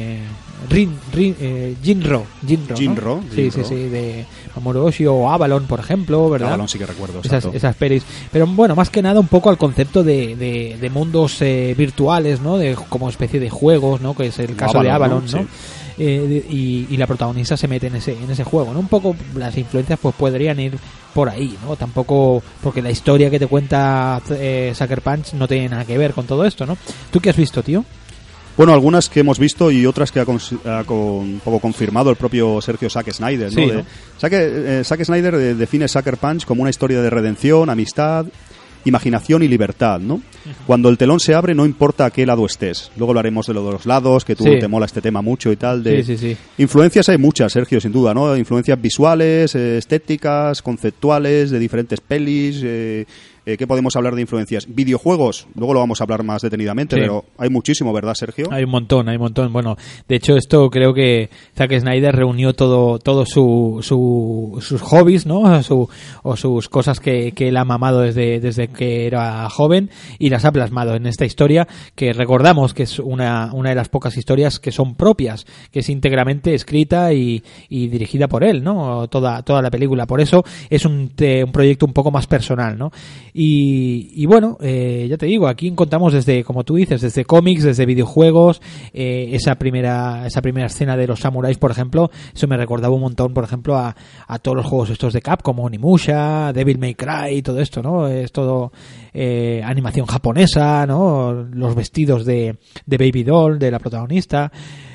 Jinro. Sí, de Mamoru Oshii o Avalon, por ejemplo, ¿verdad? Avalon sí que recuerdo, esas pelis. Pero bueno, más que nada un poco al concepto de mundos virtuales, ¿no? Como especie de juegos, ¿no? Que es el caso de Avalon, ¿no? Sí. Y la protagonista se mete en ese juego, ¿no? Un poco las influencias pues podrían ir por ahí, ¿no? Tampoco, porque la historia que te cuenta Sucker Punch no tiene nada que ver con todo esto, ¿no? ¿Tú qué has visto, tío? Bueno, algunas que hemos visto y otras que ha un poco confirmado el propio Sergio Zack Snyder, ¿no? Sí, ¿no? Zack Snyder define Sucker Punch como una historia de redención, amistad, imaginación y libertad, ¿no? Cuando el telón se abre, no importa a qué lado estés. Luego hablaremos de los lados, que tú te mola este tema mucho y tal. Sí. Influencias hay muchas, Sergio, sin duda, ¿no? Influencias visuales, estéticas, conceptuales, de diferentes pelis. ¿Qué podemos hablar de influencias? Videojuegos, luego lo vamos a hablar más detenidamente, pero hay muchísimo, ¿verdad, Sergio? Hay un montón. Bueno, de hecho esto creo que Zack Snyder reunió todo sus hobbies, ¿no? O sus cosas que él ha mamado desde que era joven y las ha plasmado en esta historia que recordamos que es una de las pocas historias que son propias, que es íntegramente escrita y dirigida por él, ¿no? Toda la película. Por eso es un proyecto un poco más personal, ¿no? Y bueno, ya te digo, aquí encontramos desde, como tú dices, desde cómics, desde videojuegos, esa primera escena de los samuráis, por ejemplo, eso me recordaba un montón, por ejemplo, a todos los juegos estos de Capcom, como Onimusha, Devil May Cry y todo esto, ¿no? Es todo animación japonesa, ¿no? Los vestidos de Baby Doll, de la protagonista.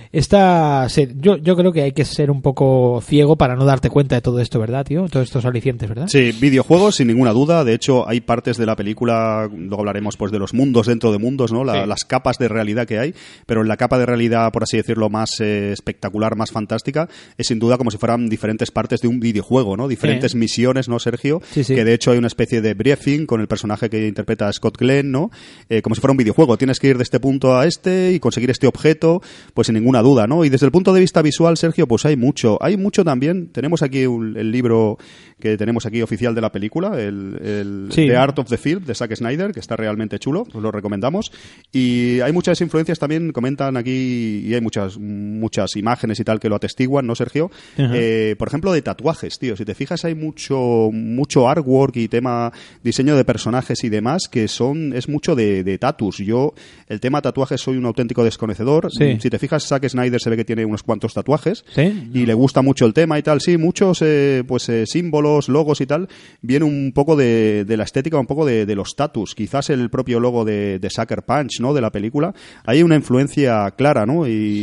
Yo creo que hay que ser un poco ciego para no darte cuenta de todo esto, ¿verdad, tío? Todos estos alicientes, ¿verdad? Sí, videojuegos sin ninguna duda. De hecho, hay partes de la película, luego hablaremos pues de los mundos dentro de mundos, ¿no? Las capas de realidad que hay, pero en la capa de realidad, por así decirlo, más espectacular, más fantástica, es sin duda como si fueran diferentes partes de un videojuego, ¿no? Diferentes misiones, ¿no, Sergio? Sí. Que de hecho hay una especie de briefing con el personaje que interpreta a Scott Glenn, ¿no? Como si fuera un videojuego. Tienes que ir de este punto a este y conseguir este objeto, pues sin ninguna duda, ¿no? Y desde el punto de vista visual, Sergio, pues hay mucho también. Tenemos aquí el libro que tenemos aquí oficial de la película, el The Art of the Film de Zack Snyder, que está realmente chulo, os lo recomendamos. Y hay muchas influencias también, comentan aquí, y hay muchas imágenes y tal que lo atestiguan, ¿no, Sergio? Uh-huh. Por ejemplo, de tatuajes, tío. Si te fijas, hay mucho artwork y tema diseño de personajes y demás que es mucho de tatus. Yo, el tema tatuajes, soy un auténtico desconocedor. Sí. Si te fijas, Zack Snyder se ve que tiene unos cuantos tatuajes. ¿Sí? Y le gusta mucho el tema y tal. Sí, muchos símbolos, logos y tal, viene un poco de la estética, un poco de los tatus. Quizás el propio logo de Sucker Punch, ¿no?, de la película. Hay una influencia clara, ¿no?,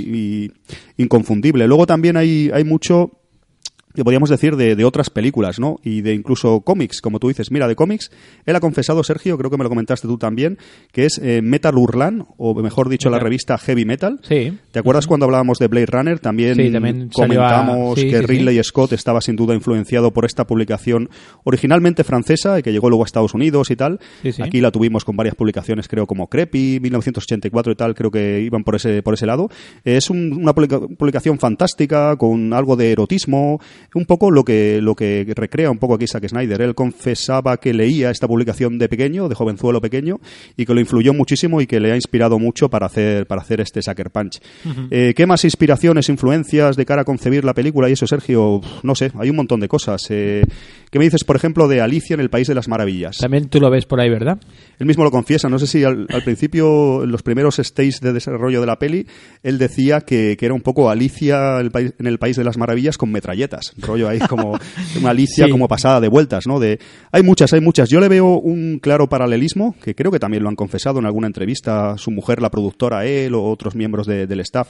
y inconfundible. Luego también hay mucho que podríamos decir de otras películas, ¿no? Y de incluso cómics, como tú dices. Mira, de cómics, él ha confesado, Sergio, creo que me lo comentaste tú también, que es Metal Hurlan, o mejor dicho, la revista Heavy Metal. Sí. ¿Te acuerdas cuando hablábamos de Blade Runner? También comentamos que Ridley Scott estaba sin duda influenciado por esta publicación originalmente francesa y que llegó luego a Estados Unidos y tal. Sí, sí. Aquí la tuvimos con varias publicaciones, creo, como Creepy, 1984 y tal, creo que iban por ese lado. Es una publicación fantástica con algo de erotismo, un poco lo que recrea un poco aquí Zack Snyder. Él confesaba que leía esta publicación de pequeño, de jovenzuelo pequeño, y que lo influyó muchísimo y que le ha inspirado mucho para hacer este Sucker Punch. Uh-huh. ¿Qué más inspiraciones, influencias de cara a concebir la película y eso, Sergio? No sé, hay un montón de cosas. ¿Qué me dices, por ejemplo, de Alicia en el País de las Maravillas? También tú lo ves por ahí, ¿verdad? Él mismo lo confiesa. No sé si al principio, en los primeros stages de desarrollo de la peli, él decía que era un poco Alicia en el País de las Maravillas con metralletas. Rollo ahí como una Alicia como pasada de vueltas, ¿no? Hay muchas. Yo le veo un claro paralelismo, que creo que también lo han confesado en alguna entrevista su mujer, la productora, él o otros miembros del staff,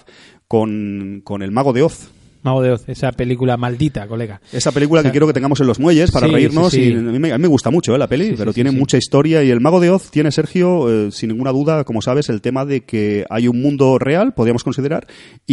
con El Mago de Oz. Mago de Oz, esa película maldita, colega. Esa película que quiero que tengamos en los muelles para reírnos. Sí. Y a mí me gusta mucho la peli, pero tiene mucha historia. Y El Mago de Oz tiene, Sergio, sin ninguna duda, como sabes, el tema de que hay un mundo real, podríamos considerar,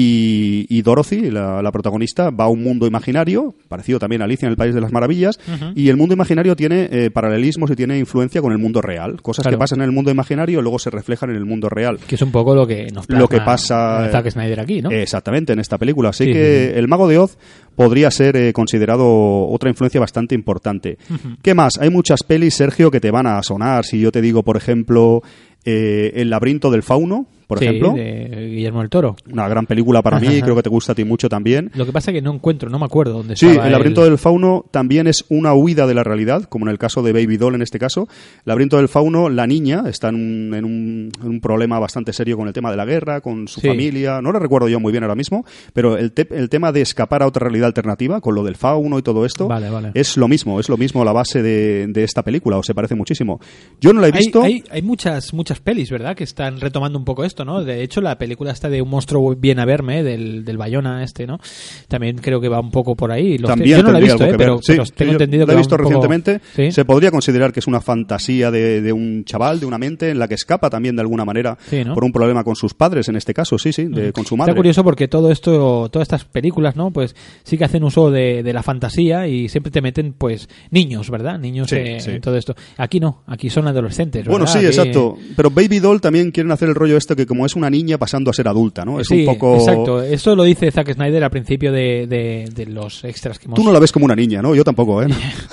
y Dorothy, la protagonista, va a un mundo imaginario, parecido también a Alicia en el País de las Maravillas, uh-huh. Y el mundo imaginario tiene paralelismos y tiene influencia con el mundo real. Cosas que pasan en el mundo imaginario luego se reflejan en el mundo real. Que es un poco lo que nos pasa Zack Snyder aquí, ¿no? Exactamente, en esta película. Así que El Mago de Oz podría ser considerado otra influencia bastante importante. Uh-huh. ¿Qué más? Hay muchas pelis, Sergio, que te van a sonar. Si yo te digo, por ejemplo, El laberinto del fauno, por ejemplo. De Guillermo del Toro. Una gran película para mí, creo que te gusta a ti mucho también. Lo que pasa es que no me acuerdo dónde estaba. Sí, El laberinto del fauno también es una huida de la realidad, como en el caso de Baby Doll en este caso. El laberinto del fauno, la niña está en un problema bastante serio con el tema de la guerra, con su familia. No lo recuerdo yo muy bien ahora mismo, pero el tema de escapar a otra realidad alternativa, con lo del fauno y todo esto, vale. es lo mismo la base de esta película, o se parece muchísimo. Yo no la he visto. Hay muchas pelis, ¿verdad?, que están retomando un poco esto, ¿no? De hecho, la película esta de Un monstruo viene a verme, del Bayona ¿no? También creo que va un poco por ahí. Yo no la he visto, pero tengo entendido que la he visto recientemente. ¿Sí? Se podría considerar que es una fantasía de un chaval, de una mente, en la que escapa también de alguna manera por un problema con sus padres, en este caso, con su madre. Está curioso porque todas estas películas, ¿no? Pues sí que hacen uso de la fantasía y siempre te meten, pues, niños, ¿verdad? Niños en todo esto. Aquí no, aquí son adolescentes, ¿verdad? Bueno, sí, exacto. Pero Baby Doll también quieren hacer el rollo que como es una niña pasando a ser adulta, ¿no? Es un poco... exacto. Esto lo dice Zack Snyder al principio de los extras que hemos... Tú no la ves como una niña, ¿no? Yo tampoco, ¿eh?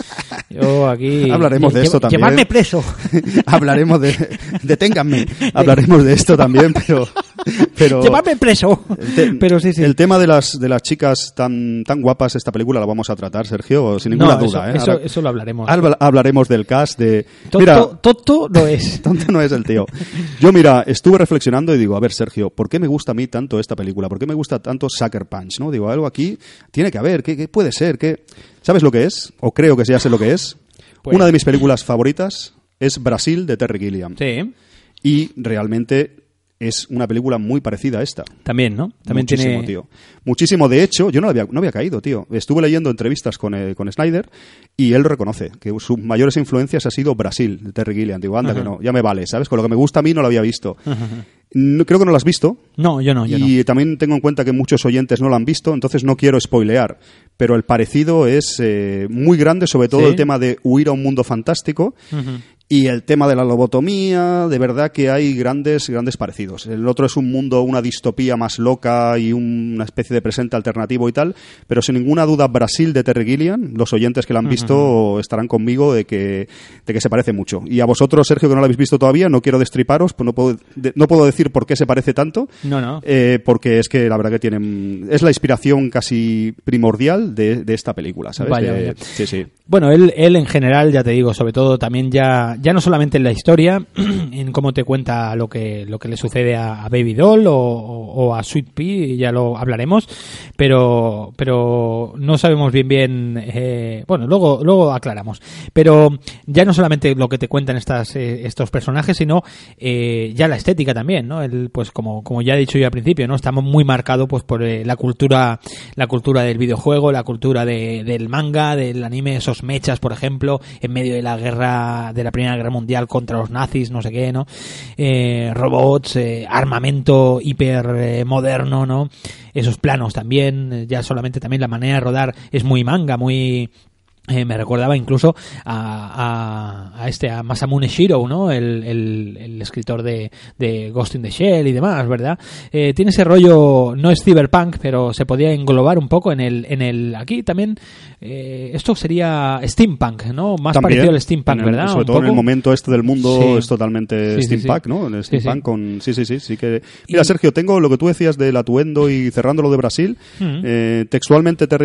Yo aquí... Hablaremos de esto también. ¡Llevarme preso! Hablaremos de... Deténganme. Hablaremos de esto también, pero... Pero ¡Llevarme preso! Pero sí. El tema de las chicas tan guapas, esta película la vamos a tratar, Sergio, sin ninguna duda. Eso lo hablaremos. Hablaremos del cast de... Tonto no es. Tonto no es el tío. Yo, mira, estuve reflexionando y digo, a ver, Sergio, ¿por qué me gusta a mí tanto esta película? ¿Por qué me gusta tanto Sucker Punch? ¿No? Digo, algo aquí tiene que haber. ¿Qué puede ser? ¿Sabes lo que es? O creo que ya sé lo que es. Pues... Una de mis películas favoritas es Brasil, de Terry Gilliam. Sí. Y realmente es una película muy parecida a esta. También, ¿no? También muchísimo, tiene... tío. Muchísimo. De hecho, yo no había caído, tío. Estuve leyendo entrevistas con Snyder y él lo reconoce, que sus mayores influencias ha sido Brasil, de Terry Gilliam. Digo, anda, que no, ya me vale, ¿sabes? Con lo que me gusta a mí no lo había visto. No, creo que no lo has visto. No, yo no. Y también tengo en cuenta que muchos oyentes no lo han visto, entonces no quiero spoilear. Pero el parecido es muy grande, sobre todo el tema de huir a un mundo fantástico. Y el tema de la lobotomía, de verdad que hay grandes parecidos. El otro es un mundo, una distopía más loca y una especie de presente alternativo y tal, pero sin ninguna duda Brasil, de Terry Gilliam, los oyentes que lo han visto estarán conmigo de que se parece mucho. Y a vosotros, Sergio, que no lo habéis visto todavía, no quiero destriparos, pues no puedo decir por qué se parece tanto. No. Porque es que la verdad que es la inspiración casi primordial de esta película, ¿sabes? Vaya. Sí. Bueno, él en general, ya te digo, sobre todo también ya no solamente en la historia, en cómo te cuenta lo que le sucede a Baby Doll o a Sweet Pea, ya lo hablaremos, pero no sabemos bien, bueno, luego aclaramos, pero ya no solamente lo que te cuentan estos personajes, sino ya la estética también, ¿no? Pues como ya he dicho yo al principio, ¿no? Estamos muy marcados pues por la cultura del videojuego, la cultura del manga, del anime, esos mechas, por ejemplo, en medio de la Primera Guerra Mundial contra los nazis, no sé qué, ¿no? Robots, armamento hiper moderno, ¿no? Esos planos también, ya solamente también la manera de rodar es muy manga, muy... me recordaba incluso a Masamune Shirow, ¿no? El escritor de Ghost in the Shell y demás, ¿verdad? Tiene ese rollo, no es cyberpunk, pero se podía englobar un poco en el aquí también. Esto sería steampunk, ¿no? Más también, parecido al steampunk, ¿verdad? Sobre todo en el momento del mundo es totalmente steampunk, sí. ¿no? El steampunk con... Sí que... Mira, Sergio, tengo lo que tú decías del atuendo y cerrando lo de Brasil. Textualmente Zack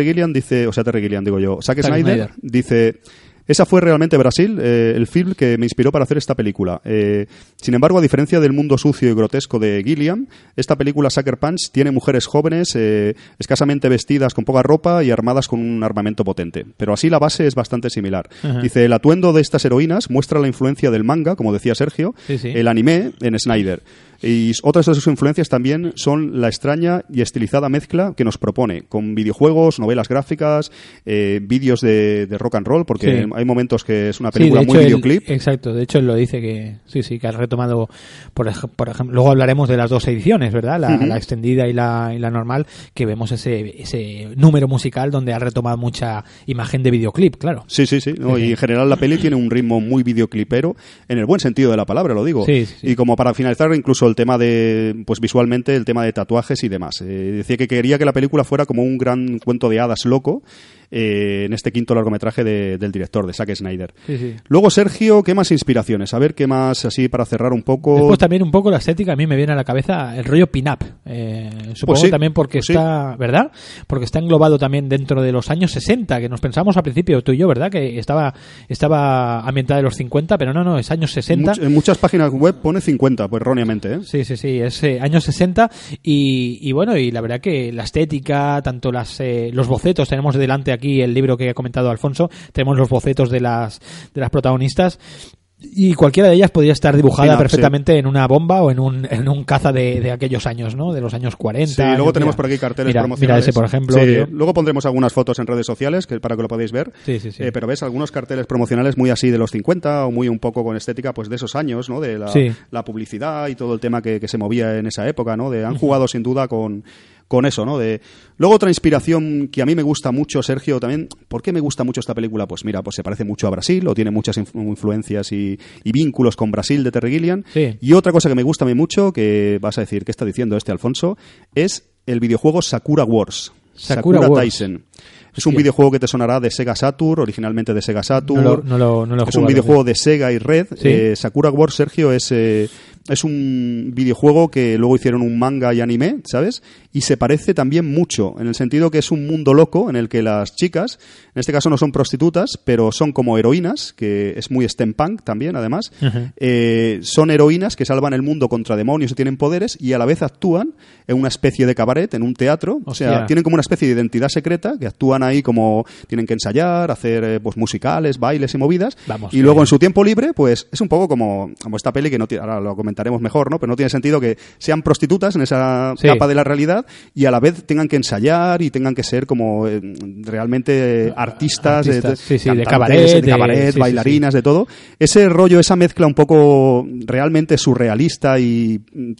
Snyder dice... Esa fue realmente Brasil, el film que me inspiró para hacer esta película. Sin embargo, a diferencia del mundo sucio y grotesco de Gilliam, esta película Sucker Punch tiene mujeres jóvenes, escasamente vestidas con poca ropa y armadas con un armamento potente. Pero así la base es bastante similar. Dice, el atuendo de estas heroínas muestra la influencia del manga, como decía Sergio, el anime en Snyder. Y otras de sus influencias también son la extraña y estilizada mezcla que nos propone, con videojuegos, novelas gráficas, vídeos de rock and roll, porque hay momentos que es una película muy videoclip. Exacto, de hecho él lo dice que que ha retomado, por ejemplo, luego hablaremos de las dos ediciones, ¿verdad? La extendida y la normal, que vemos ese número musical donde ha retomado mucha imagen de videoclip, claro. Sí. ¿No? Y en general la peli tiene un ritmo muy videoclipero, en el buen sentido de la palabra, lo digo. Sí. Y como para finalizar, incluso el tema de, pues visualmente, el tema de tatuajes y demás. Decía que quería que la película fuera como un gran cuento de hadas loco, en este quinto largometraje del director, de Zack Snyder. Luego, Sergio, ¿qué más inspiraciones? A ver, ¿qué más, así para cerrar un poco? Después también un poco la estética, a mí me viene a la cabeza el rollo pin-up. Supongo también porque está, ¿verdad? Porque está englobado también dentro de los años 60, que nos pensamos al principio, tú y yo, ¿verdad? Que estaba ambientada en los 50, pero no, es años 60. En muchas páginas web pone 50, pues erróneamente, ¿eh? Sí, es años 60 y bueno, y la verdad que la estética, tanto los bocetos, tenemos delante aquí el libro que ha comentado Alfonso, tenemos los bocetos de las protagonistas y cualquiera de ellas podría estar dibujada perfectamente en una bomba o en un caza de aquellos años, ¿no? De los años 40. Sí, luego tenemos por aquí carteles promocionales. Mira ese, por ejemplo. Luego pondremos algunas fotos en redes sociales para que lo podáis ver. Sí. Pero ves algunos carteles promocionales muy así de los 50 o muy un poco con estética pues de esos años, ¿no? De la publicidad y todo el tema que se movía en esa época, ¿no? Han jugado sin duda con eso, ¿no? Luego otra inspiración que a mí me gusta mucho, Sergio, también. ¿Por qué me gusta mucho esta película? Pues mira, pues se parece mucho a Brasil, o tiene muchas influencias y vínculos con Brasil de Terry Gilliam. Y otra cosa que me gusta a mí mucho, que vas a decir, ¿qué está diciendo Alfonso? Es el videojuego Sakura Wars. Sakura Taisen. Es un videojuego que te sonará de Sega Saturn, originalmente de Sega Saturn. No lo es un videojuego de Sega y Red. Sakura Wars, Sergio, es es un videojuego que luego hicieron un manga y anime, ¿sabes? Y se parece también mucho, en el sentido que es un mundo loco en el que las chicas, en este caso no son prostitutas, pero son como heroínas, que es muy steampunk también, además. Son heroínas que salvan el mundo contra demonios y tienen poderes, y a la vez actúan en una especie de cabaret, en un teatro. O sea, tienen como una especie de identidad secreta, que actúan ahí como tienen que ensayar, hacer pues musicales, bailes y movidas. Y luego en su tiempo libre, pues es un poco como esta peli que no ahora lo comentaremos mejor, ¿no? Pero no tiene sentido que sean prostitutas en esa capa de la realidad y a la vez tengan que ensayar y tengan que ser como realmente artistas de cabaret, bailarinas, de todo. Ese rollo, esa mezcla un poco realmente surrealista y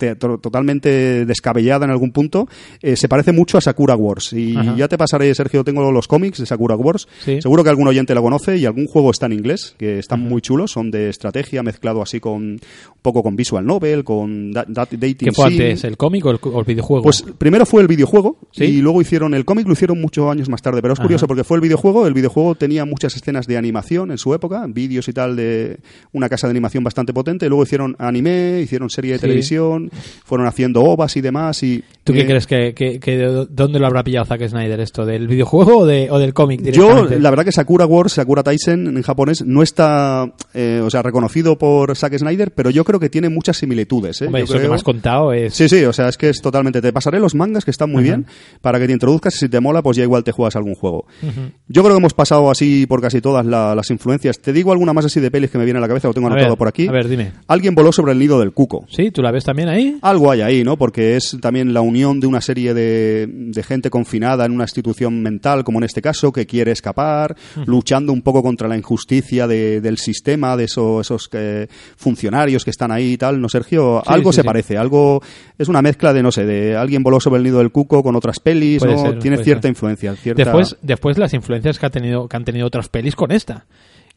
totalmente descabellada en algún punto, se parece mucho a Sakura Wars. Y ya te pasaré, Sergio, tengo los cómics de Sakura Wars. Seguro que algún oyente lo conoce, y algún juego está en inglés, que están muy chulos, son de estrategia mezclado así con un poco con visual novel, con dating ¿Qué fue sim. antes, el cómic o el videojuego? Pues primero fue el videojuego, y luego hicieron el cómic, lo hicieron muchos años más tarde, pero es curioso porque fue el videojuego tenía muchas escenas de animación en su época, vídeos y tal, de una casa de animación bastante potente, luego hicieron anime, hicieron serie de televisión, fueron haciendo ovas y demás. Y ¿tú qué crees que dónde lo habrá pillado Zack Snyder esto? ¿Del videojuego o del cómic directamente? Yo, la verdad que Sakura Wars, Sakura Taisen en japonés, no está reconocido por Zack Snyder, pero yo creo que tiene muchas similitudes. Hombre, eso que me has contado es... Sí, o sea, es que es totalmente... Te pasaré los mangas, que están muy bien, para que te introduzcas, y si te mola, pues ya igual te juegas algún juego. Yo creo que hemos pasado así por casi todas las influencias. Te digo alguna más así de pelis que me viene a la cabeza, lo tengo anotado por aquí. A ver, dime. Alguien voló sobre el nido del cuco. ¿Sí? ¿Tú la ves también ahí? Algo hay ahí, ¿no? Porque es también la unión de una serie de gente confinada en una institución mental, como en este caso, que quiere escapar, luchando un poco contra la injusticia del sistema, de esos funcionarios que están ahí y tal, ¿no, Sergio? Sí, algo se parece, algo... Es una mezcla de, no sé, de Alguien voló sobre el nido del cuco con otras pelis, puede ¿no? Ser, tiene cierta influencia. Después las influencias que han tenido otras pelis con esta.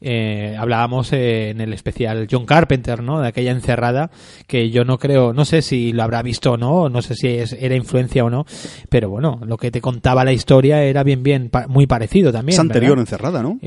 Hablábamos en el especial John Carpenter, ¿no? De aquella encerrada, que yo no sé si lo habrá visto o no sé si era influencia o no, pero bueno, lo que te contaba la historia era muy parecido también. Es anterior, ¿verdad? Encerrada, ¿no?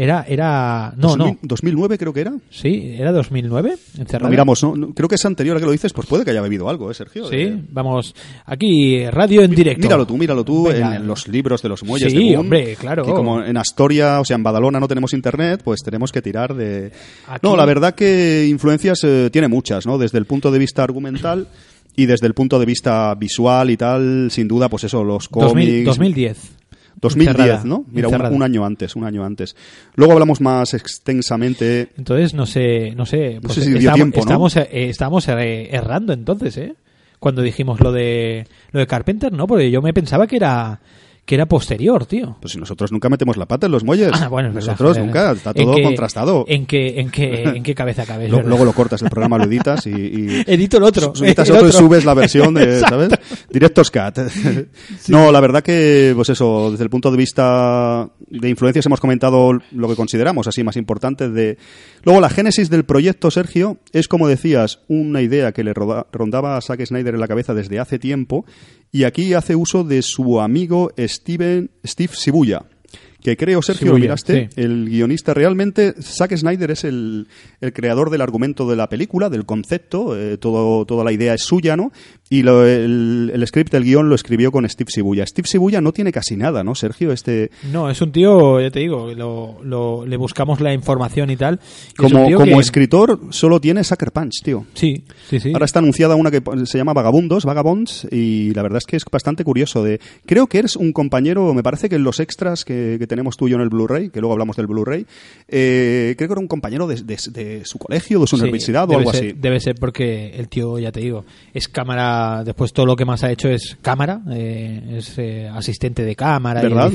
No. 2009 creo que era. Sí, era 2009, Encerrada. No, miramos, no, creo que es anterior a que lo dices, pues puede que haya bebido algo, Sergio. Sí, vamos, aquí radio en directo. Míralo tú en los libros de los muelles. Sí, de Gun, hombre, claro. Que como en Astoria, o sea, en Badalona no tenemos internet, pues tenemos que tirar de... Aquí... No, la verdad que influencias tiene muchas, ¿no? Desde el punto de vista argumental y desde el punto de vista visual y tal, sin duda, pues eso, los cómics... 2010. 2010, ¿no? Mira, un año antes. Luego hablamos más extensamente... Entonces, no sé pues si dio tiempo, ¿no? Estamos errando entonces, ¿eh? Cuando dijimos lo de Carpenter, ¿no? Porque yo me pensaba que era posterior, tío. Pues si nosotros nunca metemos la pata en los muelles. Bueno, nosotros nunca, está todo contrastado. ¿En qué cabeza cabe? Luego lo cortas el programa, lo editas y edito el otro. Editas el otro y subes la versión de, ¿sabes? Director's Cut. Sí. No, la verdad que, pues eso, desde el punto de vista de influencias hemos comentado lo que consideramos así más importante de... Luego la génesis del proyecto, Sergio, es, como decías, una idea que le rondaba a Zack Snyder en la cabeza desde hace tiempo, y aquí hace uso de su amigo Steve Shibuya, que creo, Sergio, Shibuya, lo miraste, sí. El guionista. Realmente Zack Snyder es el creador del argumento de la película, del concepto, toda la idea es suya, ¿no? Y el script, el guión, lo escribió con Steve Shibuya. Steve Shibuya no tiene casi nada, ¿no, Sergio? No, es un tío, ya te digo, le buscamos la información y tal. Y como escritor solo tiene Sucker Punch, tío. Sí. Ahora está anunciada una que se llama Vagabonds, y la verdad es que es bastante curioso. Creo que eres un compañero, me parece que en los extras que tenemos tú y yo en el Blu-ray, que luego hablamos del Blu-ray, creo que era un compañero de su colegio, de su universidad o algo así. Debe ser porque el tío, ya te digo, es cámara. Después todo lo que más ha hecho es cámara, es asistente de cámara, ¿verdad?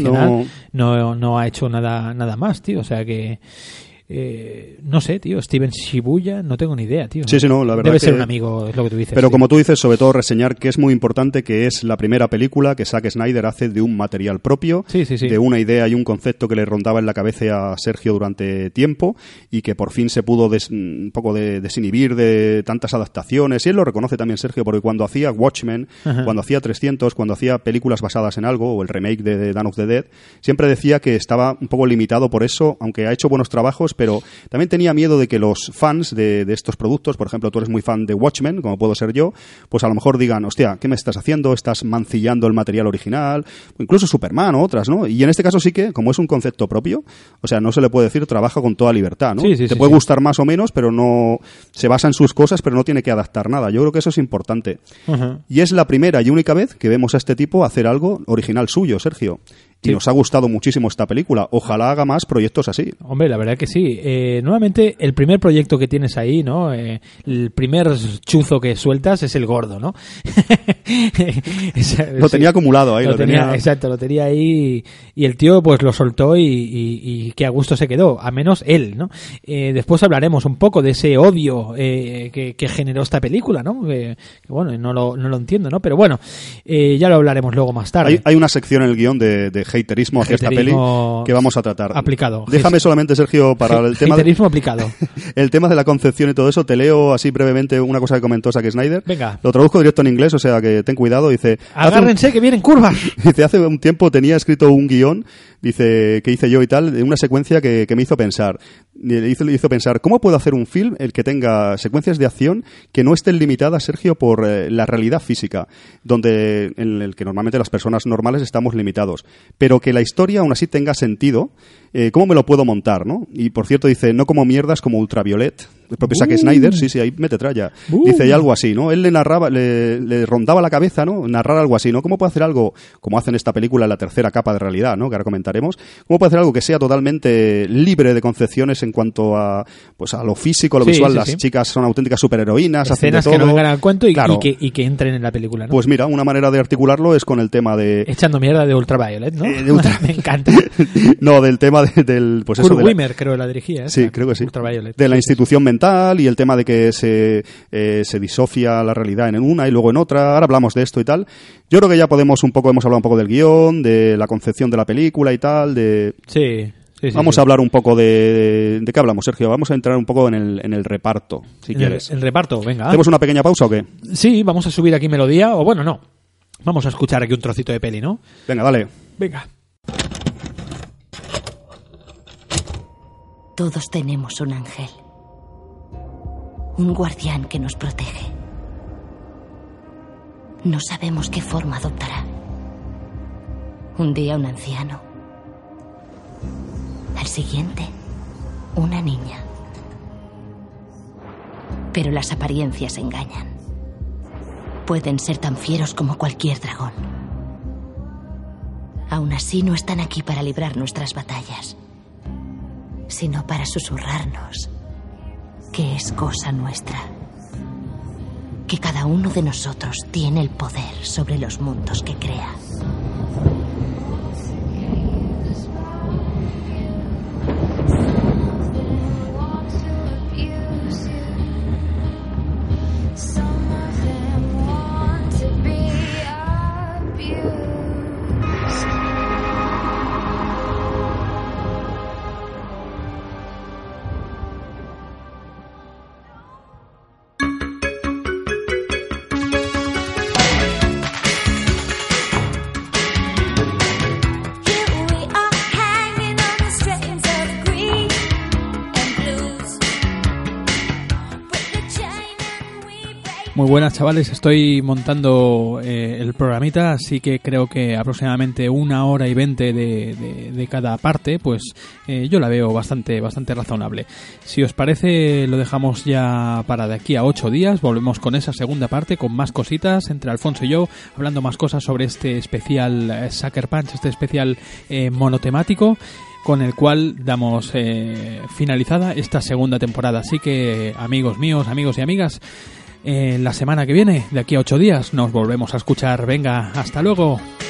No ha hecho nada más, tío, o sea que no sé, tío, Steven Shibuya, no tengo ni idea, tío. Sí, no, la verdad debe ser un amigo, es lo que tú dices. Pero como tú dices, sobre todo reseñar que es muy importante, que es la primera película que Zack Snyder hace de un material propio, de una idea y un concepto que le rondaba en la cabeza a Sergio durante tiempo, y que por fin se pudo un poco desinhibir de tantas adaptaciones. Y él lo reconoce también, Sergio, porque cuando hacía Watchmen, cuando hacía 300, cuando hacía películas basadas en algo, o el remake de Dawn of the Dead, siempre decía que estaba un poco limitado por eso, aunque ha hecho buenos trabajos, pero también tenía miedo de que los fans de estos productos, por ejemplo, tú eres muy fan de Watchmen, como puedo ser yo, pues a lo mejor digan, hostia, ¿qué me estás haciendo? Estás mancillando el material original, o incluso Superman o otras, ¿no? Y en este caso sí que, como es un concepto propio, o sea, no se le puede decir trabaja con toda libertad, ¿no? Te puede gustar más o menos, pero no se basa en sus cosas, pero no tiene que adaptar nada. Yo creo que eso es importante. Uh-huh. Y es la primera y única vez que vemos a este tipo hacer algo original suyo, Sergio. Y nos ha gustado muchísimo esta película. Ojalá haga más proyectos así. Hombre, la verdad que sí. Nuevamente, el primer proyecto que tienes ahí, ¿no? El primer chuzo que sueltas es el gordo, ¿no? Lo tenía acumulado ahí. Exacto, lo tenía ahí y el tío pues lo soltó y que a gusto se quedó, a menos él, ¿no? Después hablaremos un poco de ese odio que generó esta película, ¿no? Que bueno, no lo entiendo, ¿no? Pero bueno, ya lo hablaremos luego más tarde. Hay una sección en el guión de haterismo hacia esta peli que vamos a tratar. Aplicado. Déjame solamente, Sergio, para el tema haterismo aplicado. El tema de la concepción y todo eso, te leo así brevemente una cosa que comentó Zack Snyder. Venga. Lo traduzco directo en inglés, o sea que ten cuidado. Dice, agárrense que vienen curvas. Dice, hace un tiempo tenía escrito un guión, dice, que hice yo y tal, de una secuencia que me hizo pensar. Le hizo pensar, ¿cómo puedo hacer un film el que tenga secuencias de acción que no estén limitadas, Sergio, por la realidad física, en el que normalmente las personas normales estamos limitados, pero que la historia aún así tenga sentido? ¿Cómo me lo puedo montar, no? Y por cierto dice, no como mierdas como Ultraviolet, el propio Zack Snyder, sí, ahí mete tralla. Dice, y algo así, ¿no? Él le narraba, le rondaba la cabeza, ¿no? Narrar algo así, ¿no? ¿Cómo puede hacer algo, como hace en esta película, la tercera capa de realidad, ¿no? Que ahora comentaremos. ¿Cómo puede hacer algo que sea totalmente libre de concepciones en cuanto a, pues a lo físico, a lo visual? Las chicas son auténticas superheroínas, escenas hacen de todo. Que no vengan al cuento claro. y que entren en la película, ¿no? Pues mira, una manera de articularlo es con el tema de... Echando mierda de Ultraviolet, ¿no? Me encanta. No, del tema del... Pues Kurt Wimmer, creo, la dirigía. Sí, creo que sí. Ultraviolet. De la institución mental y el tema de que se disofia la realidad en una y luego en otra. Ahora hablamos de esto y tal. Yo creo que ya hemos hablado un poco del guión, de la concepción de la película y tal, Sí. Vamos a hablar un poco de qué hablamos, Sergio. Vamos a entrar un poco en el reparto, si quieres. El reparto, venga. ¿Hacemos una pequeña pausa o qué? Sí, vamos a subir aquí melodía, o bueno, no. Vamos a escuchar aquí un trocito de peli, ¿no? Venga, dale. Venga. Todos tenemos un ángel. Un guardián que nos protege. No sabemos qué forma adoptará. Un día un anciano. Al siguiente, una niña. Pero las apariencias engañan. Pueden ser tan fieros como cualquier dragón. Aún así, no están aquí para librar nuestras batallas, sino para susurrarnos que es cosa nuestra, que cada uno de nosotros tiene el poder sobre los mundos que crea. Muy buenas, chavales, estoy montando el programita, así que creo que aproximadamente 1 hora y 20 de cada parte, pues yo la veo bastante razonable. Si os parece, lo dejamos ya para de aquí a 8 días, volvemos con esa segunda parte, con más cositas, entre Alfonso y yo, hablando más cosas sobre este especial Sucker Punch, este especial monotemático, con el cual damos finalizada esta segunda temporada. Así que, amigos míos, amigos y amigas, la semana que viene, de aquí a 8 días, nos volvemos a escuchar. Venga, hasta luego.